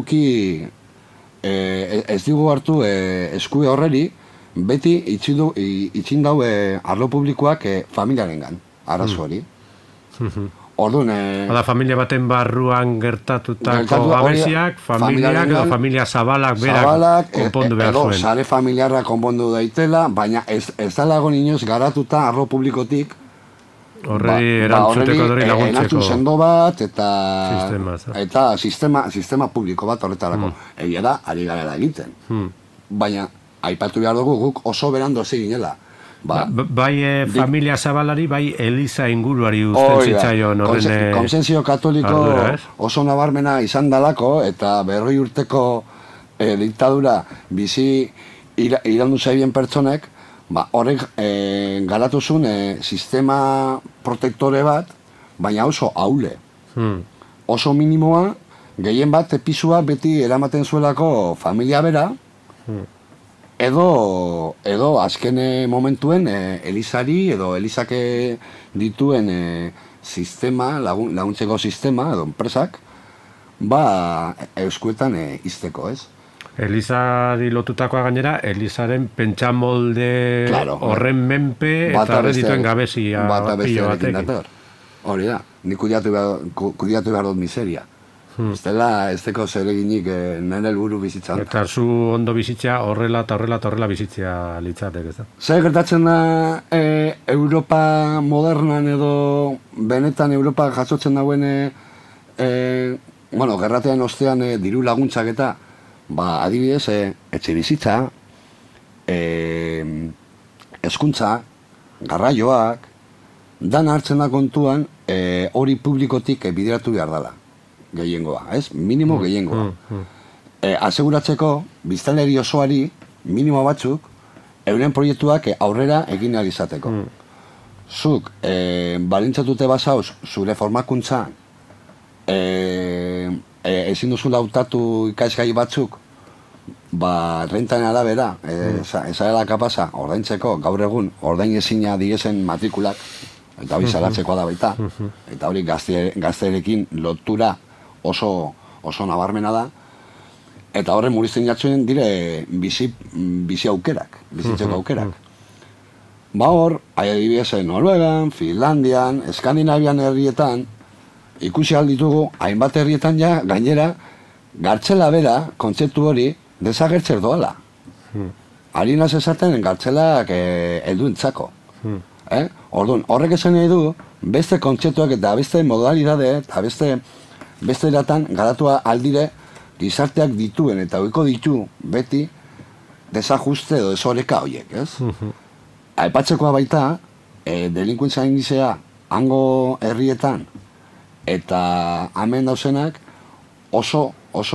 digu hartu eskue horreri, beti itxin dau arlo publikoak familiarengan, arazo hori. Orduan... familia baten barruan gertatutako gabeziak, familiak edo familia zabalak berak konpondu behar zuen. Edo sare familiarra konpondu daitela, baina ez dalago inoz garatuta arlo publikotik horreri erantzuteko dori laguntzeko. Erantzun sendo bat eta sistema publiko bat horretarako. Egia da, ari garela egiten. Baina, aipatu behar dugu guk oso berandu hasi ginela. Bai familia zabalari, bai Eliza inguruari usten zitzaion horren... Konsentzio katoliko oso nabarmena izan dalako eta 100 urteko diktadura bizi irandu zaibien pertsonek, horrek garatu zuen sistema protektore bat, baina oso haule. Oso minimoa, gehien bat pisua beti eramaten zuelako familia bera, edo azken momentuen Elizari edo Elizake dituen sistema, laguntzeko sistema edo enpresak, euskuetan izteko, ez? Elizari lotutakoa gainera, Elizaren pentsamolde horren menpe eta horre dituen gabezia pilo batekin. Hori da, nik kudiatu behar dut miseria. Ez teko zereginik nire helburu bizitzan. Eta zu ondo bizitzea horrela eta horrela bizitzea litzatek, ez da? Zer gertatzen da Europa modernan edo benetan Europa jasotzen dauen gerratean ostean diru laguntzak eta adibidez, etxe bizitza, hezkuntza, garraioak, dan hartzen da kontuan hori publikotik bideratu behar dela. Gehiengoa, ez? Minimo gehiengoa. Aseguratzeko, biztanleri osoari, minimo batzuk, euren proiektuak aurrera egin ahal izateko. Zuk, balintzatute bazauz, zure formakuntza, ezin duzula hautatu ikasgai batzuk, rentaren arabera, ezarela kapasa, ordaintzeko, gaur egun, ordain ezina diesen matrikulak, eta hori zalatzekoa da baita, eta hori gazterekin lotura oso nabarmena da, eta horren murrizten jatzen dire bizi aukerak, bizitzeko aukerak. Hor, adibidez Noruegan, Finlandian, Eskandinavian herrietan, ikusi alditugu, hainbat herrietan ja, gainera, gartzela bera, kontzeptu hori, desagertzer doala. Harinaz esaten gartzelak helduentzako. Orduan, horrek esan nahi du, beste kontzeptuak eta beste modalidade, eta beste eratan garatua aldire gizarteak dituen eta ohiko ditu beti desajuste edo desoreka horiek, ez? Aipatzekoa baita, delinkuentzia indizea hango herrietan eta hemen dauzenak oso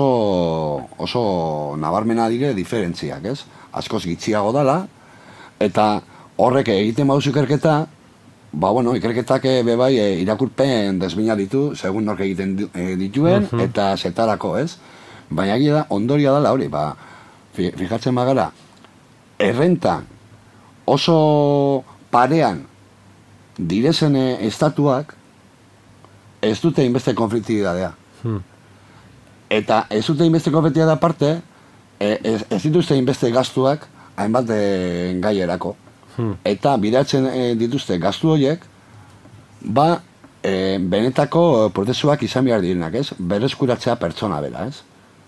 nabarmena dire diferentziak, ez? Askoz gitxiago dala, eta horrek egiten baduzu ikerketa, ikerketak bebai irakurpen desbina ditu, segun nork egiten dituen, eta zetarako, ez? Baina egia da, ondoria dela hori, fijatzen bagara, errenta oso parean direzen estatuak ez dute inbeste konfliktibidadea. Eta ez dute inbeste konfliktibidadea aparte, ez dituzte inbeste gastuak hainbat gaierako. Eta bidatzen dituzte gastu horiek, benetako prozesuak izan behar direnak, ez? Berreskuratzea pertsona bera, ez?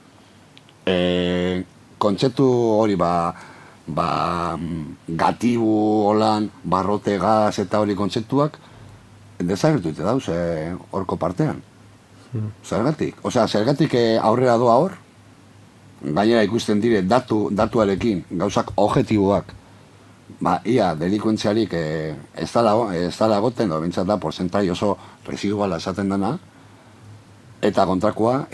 Kontzeptu hori, gatibu, holan, barrote, gaz eta hori kontzeptuak, desagertu dute dauz, horko partean. Zergatik? Osea, zergatik aurrera doa hor, gainera ikusten dire datuarekin, gauzak objektiboak, ia delikuentziarik ez dala goten, edo bintzat da, porzentai oso residuala esaten dena, eta kontrakoa,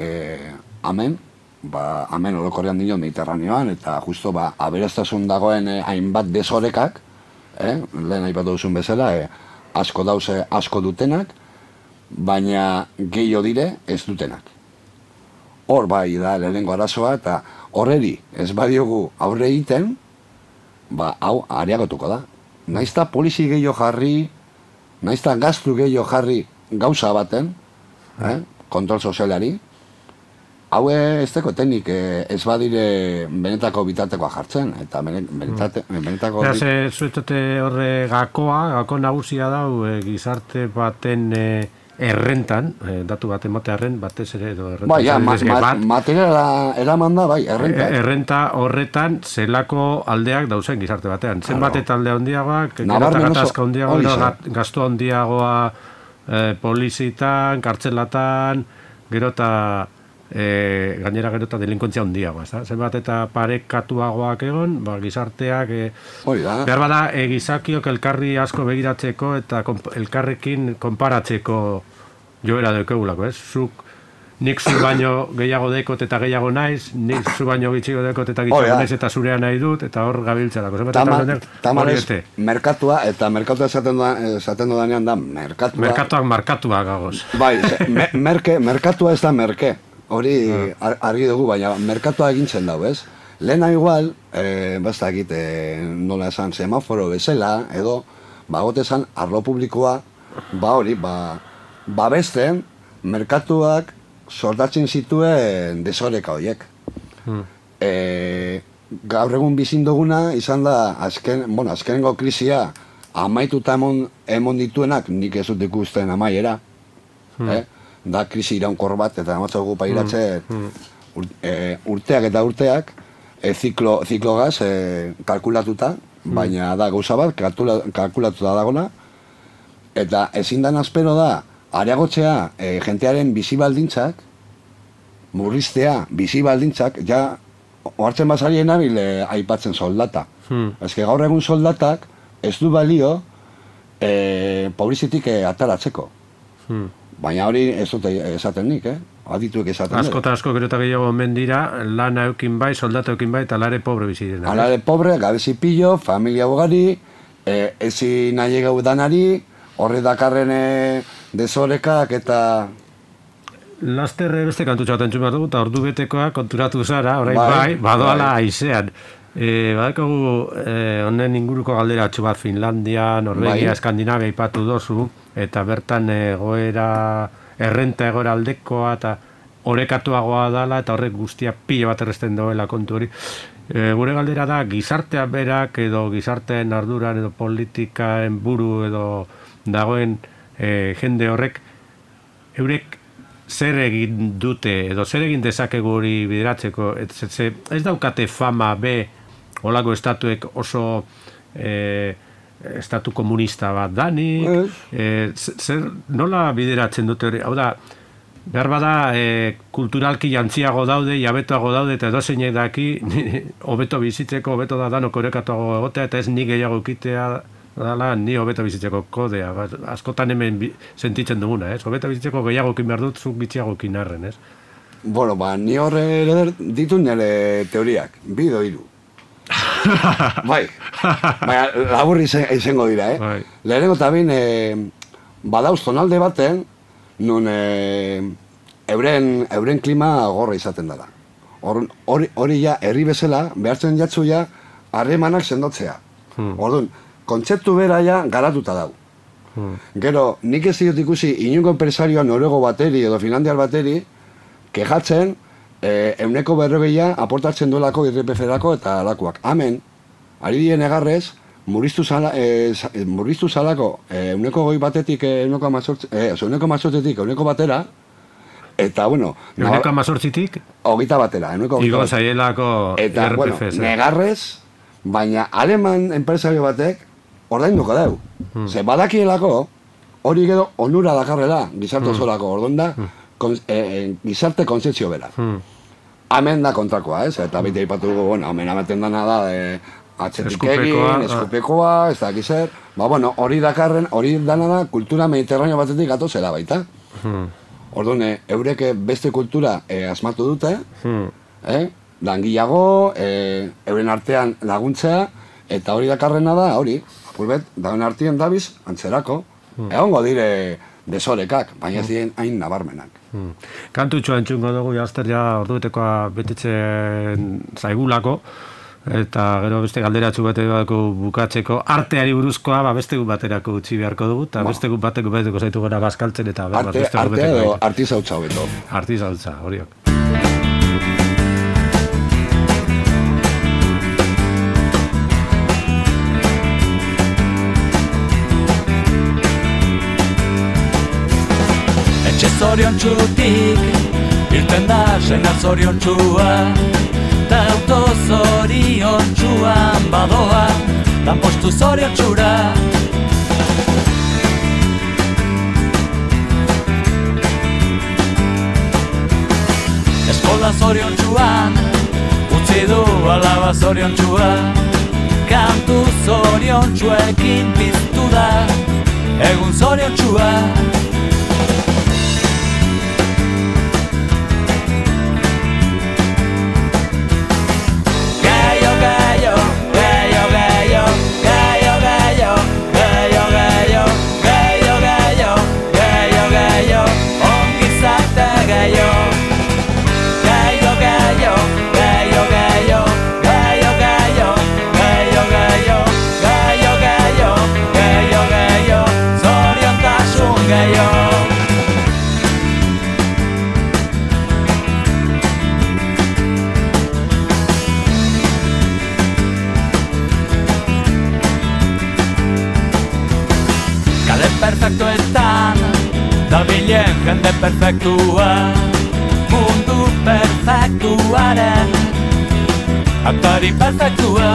hemen orokorrean dio Mediterraneoan, eta justo aberastasun dagoen hainbat desorekak, lehen aipatu duzun bezala, asko dauze asko dutenak, baina gehiago dire ez dutenak. Hor bai da lehenengo arazoa, eta horreri ez badiogu aurre egiten, hau areagotuko da. Naizta polizi gehiago jarri, naizta gaztu gehiago jarri gauza baten, kontrol sozialari, hau ez deko teknik ez badire benetako bitartekoa jartzen, eta benetako... Zuetote horre gako nagusia dau gizarte baten errentan, datu bat ematearen, batez ere, edo errenta... Materiala eraman da, bai, errenta. Errenta horretan zelako aldeak dauzen gizarte batean. Zenbat eta aldea handiagoak, gero eta gatazka handiagoa, gastu handiagoa polizitan, kartzelatan, gero eta gainera gero eta delinkuentzia handiagoa. Zenbat eta parekatuagoak egon, gizarteak behar bada gizakiok elkarri asko begiratzeko eta elkarrekin konparatzeko joera daukagulako, nik zu baino gehiago dekot eta gehiago naiz, nik zu baino gitxigo dekot eta gitxigo naiz eta zurea nahi dut, eta hor gabiltzerako. Tamarez, merkatua, eta merkatua esaten dudanean da, merkatuak markatuak gagoz. Bai, merkatua ez da merke, hori argi dugu, baina merkatua egintzen dago, ez? Lehena igual, bastakit nola esan semaforo bezala, edo, bagote esan arlo publikoa, babesten, merkatuak sortatzen zituen desoreka horiek. Gaur egun bizin duguna izan da azkenengo krisia amaituta emon dituenak nik ez dut ikusten amaiera. Da krisi iraunkor bat eta amatzago pairatzen urteak eta urteak ziklogaz kalkulatuta, baina da gauza bat kalkulatuta dagona, eta ezin da nazpero da areagotzea jentearen bizi baldintzak, murriztea bizi baldintzak, ja ohartzen bazarien nabil aipatzen soldata. Eske gaur egun soldatak ez du balio pobrizitik ataratzeko. Baina hori ez dute esaten nik, adituek esaten dut. Asko eta asko gero eta gehiago omen dira, lana eukin bai, soldata eukin bai, eta alare pobre bizi dira. Alare pobre, gabezi pillo, familia bogari, ezin nahi gau danari, horre dakarren desorekak eta... Lasterre beste kantutxo bat entzun behar dugu, eta ordu betekoa konturatu zara, orain bai, badoala aizean. Badakagu honen inguruko galderatxo bat Finlandia, Norvegia, Eskandinavia ipatu dozu, eta bertan errenta egoera aldekoa eta orekatuagoa dala, eta horrek guztia pilo bat erresten doela kontu hori. Gure galdera da, gizartea berak edo gizarteen arduran edo politikaen buru edo dagoen jende horrek eurek zer egin dute edo zer egin dezakegu hori bideratzeko, ez daukate fama olako estatuek oso estatu komunista bat danik, nola bideratzen dute hori, hau da, behar bada kulturalki jantziago daude, jabetoago daude, eta edozeinek daki, hobeto bizitzeko, hobeto da danok orekatuago egotea, eta ez ni gehiago ekitea dala, ni hobeto bizitzeko kodea, askotan hemen sentitzen duguna, ez? Hobeto bizitzeko gehiago ekin behar dut, zuk gitxiago ekin arren, ez? Bueno, ni horre ditu nire teoriak, bido hiru. Bai, laburri izango dira, Lehenengo eta bin, badauz zonalde baten, nun euren klima gorra izaten dara. Hori ja, herri bezala, behartzen jatzu ja, harremanak sendotzea. Orduan, kontzeptu bera ja garatuta dau. Gero, nik ez dut ikusi inungo enpresarioa norego bateri edo finlandiar bateri kejatzen euneko 40 aportatzen duelako IRPF-erako eta alakoak. Hemen, ari dien egarrez, murriztu zalako euneko 20 batetik euneko 18-etik euneko batera, eta, bueno... Euneko 18-tik? 20 batera, euneko 20 batera. Igo zaielako IRPF. Eta, bueno, negarrez, baina aleman enpresario batek ordainduko dau. Ze badakielako, hori gero onura dakarrela, gizarte osorako, orduan da, gizarte kontzepzio bera. Hemen da kontrakoa, ez? Eta bete ipatu dugu, bueno, hemen amaten dana da, atzetik egin, eskupekoa, ez dakiz zer. Bueno, hori dana da kultura mediterraneo batetik gatozela baita. Orduan, eurek beste kultura asmatu dute, langileago, euren artean laguntzea, eta hori dakarrena da, hori, apulbet, dauen artien dabiz, antzerako. Egongo dire desorekak, baina ez diren hain nabarmenak. Kantutxoa entzungo dugu, jazter ja orduetekoa betitzen zaigulako, eta gero beste galderatxu bateko bukatzeko arteari buruzkoa beste gut baterako utzi beharko dugu, eta beste gut bateko zaitu gara bazkaltzen, eta artea edo artizautza hobeto. Artizautza, horiok. Etxe zoriontsutik irten da senar zoriontsua, ta auto zoriontsuan badoa, lanpostu zoriontsura. Eskola zoriontsuan utzi du alaba zoriontsua, kantu zoriontsuekin piztu da egun zoriontsua. Perfektuetan dabilen jende perfektua, mundu perfektuaren aktari perfektua.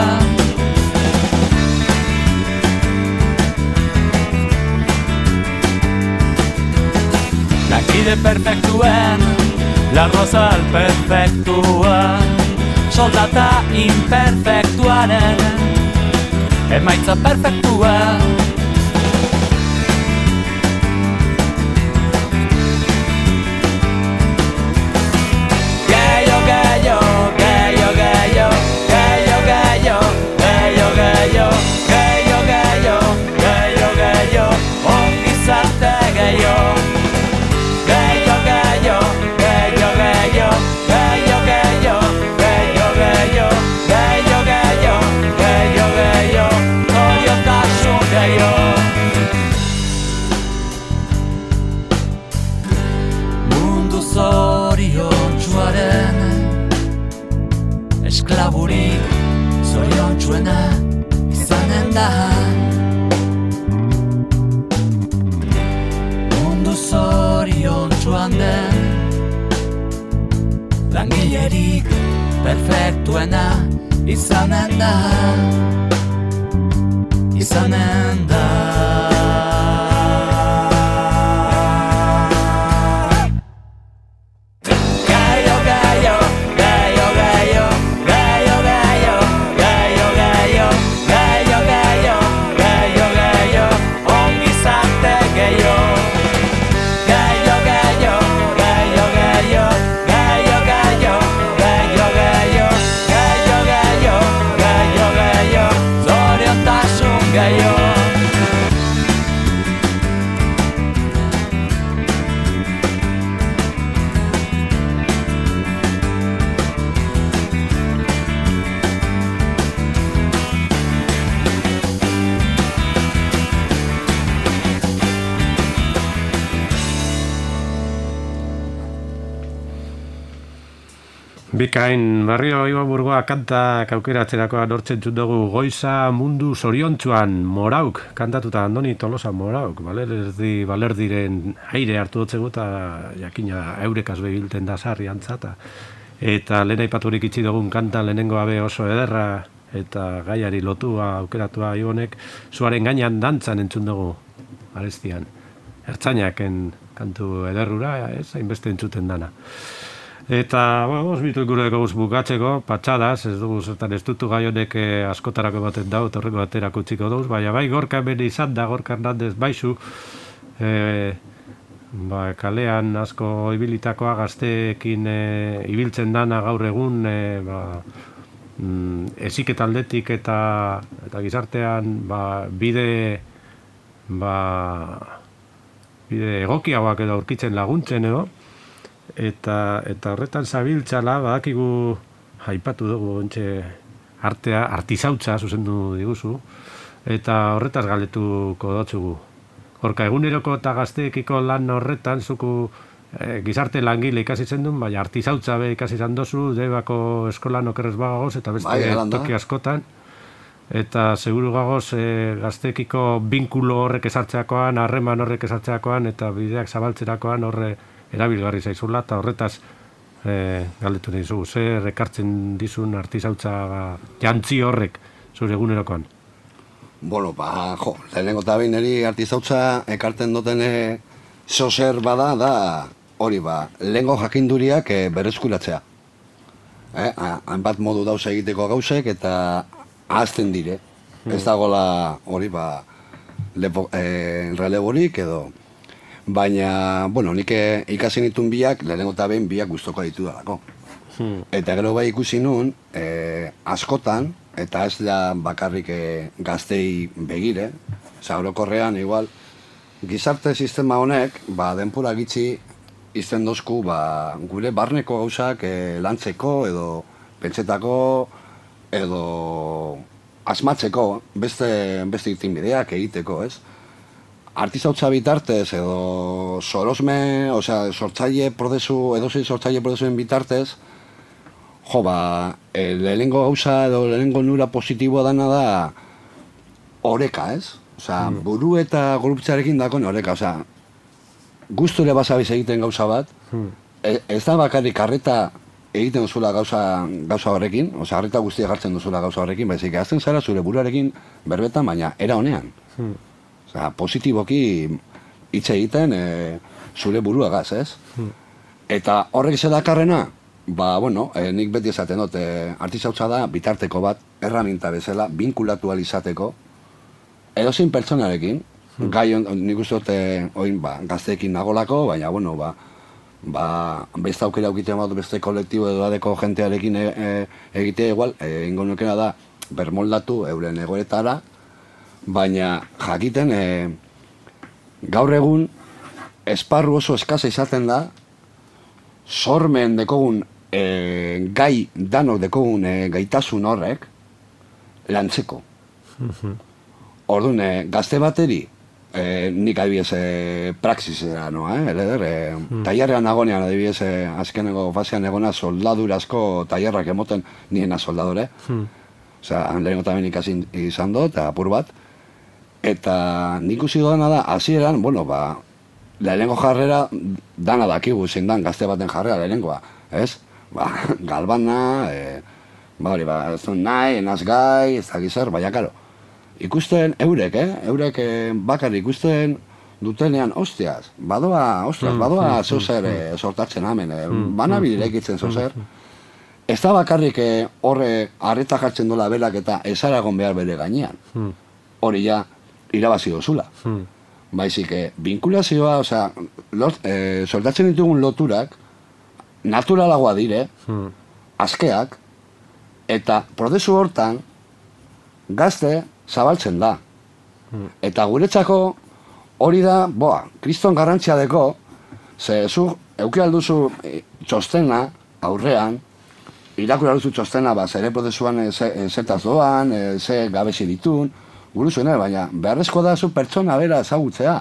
Lankide perfektuen larrozal perfektua, soldata imperfektuaren emaitza perfektua. Esklaburik zoriontsuena izanen da, mundu zoriontsuan den langilerik perfektuena izanen da, izanen da. Bikain, barrio Ibaburgoa kanta aukeratzerakoa nortzen dugu goiza mundu zoriontsuan Morauk, kantatuta Andoni Tolosa Morauk, balerdiren aire hartu dutzegu eta jakina eurekaz bebilten da sarri antzata. Eta lehen aipaturik itxi dugun kanta lehenengo abe oso ederra eta gaiari lotua aukeratua Ibonek, zuaren gainean dantzan entzun dugu arestian. Ertzainak kantu ederrura, ez hainbeste entzuten dana. Eta, bueno, bitu gure gauz bukatzeko, patxadas, ez dugu zertan ez dutu gai honek askotarako baten dau, torreko baterako utziko duz, baina bai Gorka hemen izan da, Gorka Hernandez baizu, kalean asko ibilitakoa gazteekin ibiltzen dana gaur egun, eziketa aldetik eta gizartean bide egokiagoak edo aurkitzen laguntzen edo, eta horretan zabiltzala, badakigu aipatu dugu ontxe artizautza zuzendu diguzu, eta horretaz galetuko dotzugu. Gorka, eguneroko eta gazteekiko lan horretan, zuku gizarte langile ikasi zen duen, baina artizautza be ikasi izan dozu, Debako eskolan okerrez bagagoz, eta beste toki askotan. Eta seguru gagoz gazteekiko binkulo horrek esartzeakoan, harreman horrek esartzeakoan, eta bideak zabaltzerakoan horre erabilgarri zaizula, eta horretaz galdetu nahi zu, zer ekartzen dizun artizautza jantzi horrek zure egunerokoan? Bueno, lehenengo eta behin eri artizautza ekartzen duten zozer bada, da hori lehengo jakinduriak berreskuratzea. Hainbat modu dauz egiteko gauzek eta ahazten dire. Ez dagoela hori releborik edo. Baina, bueno, nik ikasi nituen biak, lehenengo eta behin biak guztoko ditu dalako. Eta gero bai ikusi nun, askotan, eta ez da bakarrik gaztei begire, orokorrean igual, gizarte sistema honek, denpora gitxi izten dozku gure barneko gauzak lantzeko edo pentsetako edo asmatzeko, beste itinbideak egiteko, ez? Artizautza bitartez edo sortzaile prozesu, edozein sortzaile prozesuen bitartez, lehenengo gauza edo lehenengo nura positiboa dana da oreka, ez? Buru eta gorputzarekin dakon oreka, gusture basabiz egiten gauza bat, ez da bakarrik arreta egiten duzula gauza horrekin, arreta guztia jartzen duzula gauza horrekin, baizik azten zara zure buruarekin berbetan, baina era honean. Positiboki hitz egiten zure buruagaz, ez? Eta horrek ze dakarrena, nik beti esaten dut, artizautza da bitarteko bat, erraminta bezala, binkulatu alizateko, edozein pertsonarekin, gai nik uste dut oin gazteekin nagolako, baina, beste aukera aukiten bat beste kolektibo edo adeko jentearekin egitea igual, ingo nukena da, bermoldatu euren egoretara, baina jakiten gaur egun esparru oso eskasa izaten da sormen dekogun gai danok dekogun gaitasun horrek lantzeko. Orduan, gazte bateri nik adibidez praxisera noa, tailerrean nagonean adibidez azkeneko fasean egona soldadurazko tailerrak emoten niena soldadore. Lehenko tamen ikasi izan dut, apur bat. Eta nik usi dudana da, hasieran, lehenengo jarrera dana dakigu zein dan gazte baten jarrera lehenengoa, ez? Galbana, ez duen nahi, enaz gai, ez dakiz zer, baina karo. Ikusten eurek bakar ikusten dutenean, ostiaz, badoa zozer sortatzen hemen, banabidire egitzen zozer. Ez da bakarrik horre arreta jartzen dola belak eta ezaragon behar bere gainean. Hori ja, irabazi dozula. Baizik, binkulazioa, sortatzen ditugun loturak, naturalagoa dire, askeak, eta prozesu hortan, gazte zabaltzen da. Eta guretzako hori da, kriston garrantzia deko, ze zu euki alduzu txostena aurrean, irakurra duzu txostena, zere prozesuan zertaz doan, ze gabezi ditun, guruzuena, baina beharrezko da zu pertsona bera ezagutzea.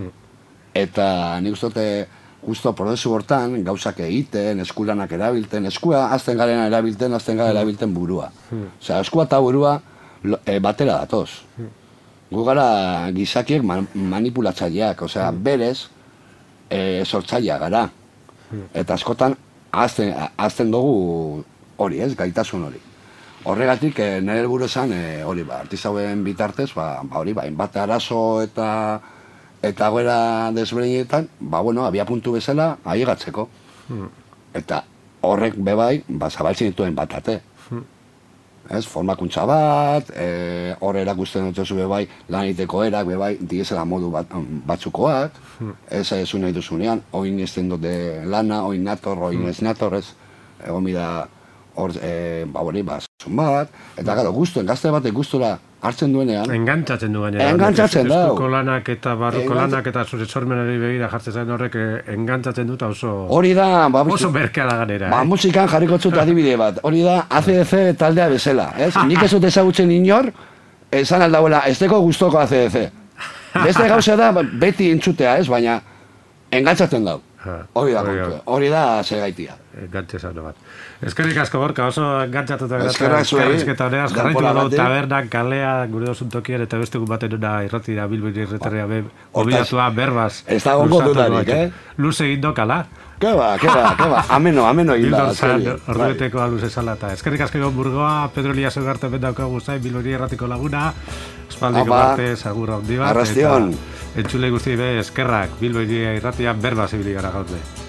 Eta nik uste justo prozesu hortan gauzak egiten, eskulanak erabilten, eskua azten garena erabilten burua. Eskua eta burua batera datoz. Gu gara gizakiek manipulatzaileak, berez sortzailea gara. Eta askotan azten dugu hori, gaitasun hori. Horregatik, nire helburu esan, artizauen bitartez, hainbat arazo eta goera desberdinetan, abia puntu bezala, ailegatzeko. Eta horrek bebai, zabaltzen dituen batate. Ez, formakuntza bat, hor erakusten dut bebai, lan egiteko erak, bebai, diezela modu batzukoak, ez ezu nahi duzunean, oin ezten dute lana, oin nator, oin ez nator, ez, egon bida, hor, zun bat, eta gara, gazte batek gustura hartzen duenean. Engantzatzen du gainera. Engantzatzen da. Estuko lanak eta barruko lanak eta zure sormenari begira jartzen zain horrek engantzatzen dut oso... Hori da... Oso merkea da ganera. Musikan jarriko zut adibide bat. Hori da ACDC taldea bezala. Nik ez dut ezagutzen inor, esan aldauela, ez deko guztoko ACDC. Beste gauza da beti entzutea, baina engantzatzen dau. Hori da kontu. Hori da segaitia. Engantze zauno bat. Eskerrik asko Gorka, oso engantzatuta eskerrizketa honeaz, jarraitu dago tabernak, kalea, gure dozun tokian, eta beste baten una irratira Bilbiri irreterria obidatua berbaz. Ez da gongo dudarik, Luz egin dokala. Ke ba, ameno egin da. Orduetekoa luz esala eta eskerrik asko egon Burgoa, Pedro Elias Ugarte bendaukagu zain, Bilbiri irratiko laguna, espaldiko parte, sagurra hundi bat, eta entzule guzti be eskerrak, Bilbiri irratia berbaz ibili gara gaurte.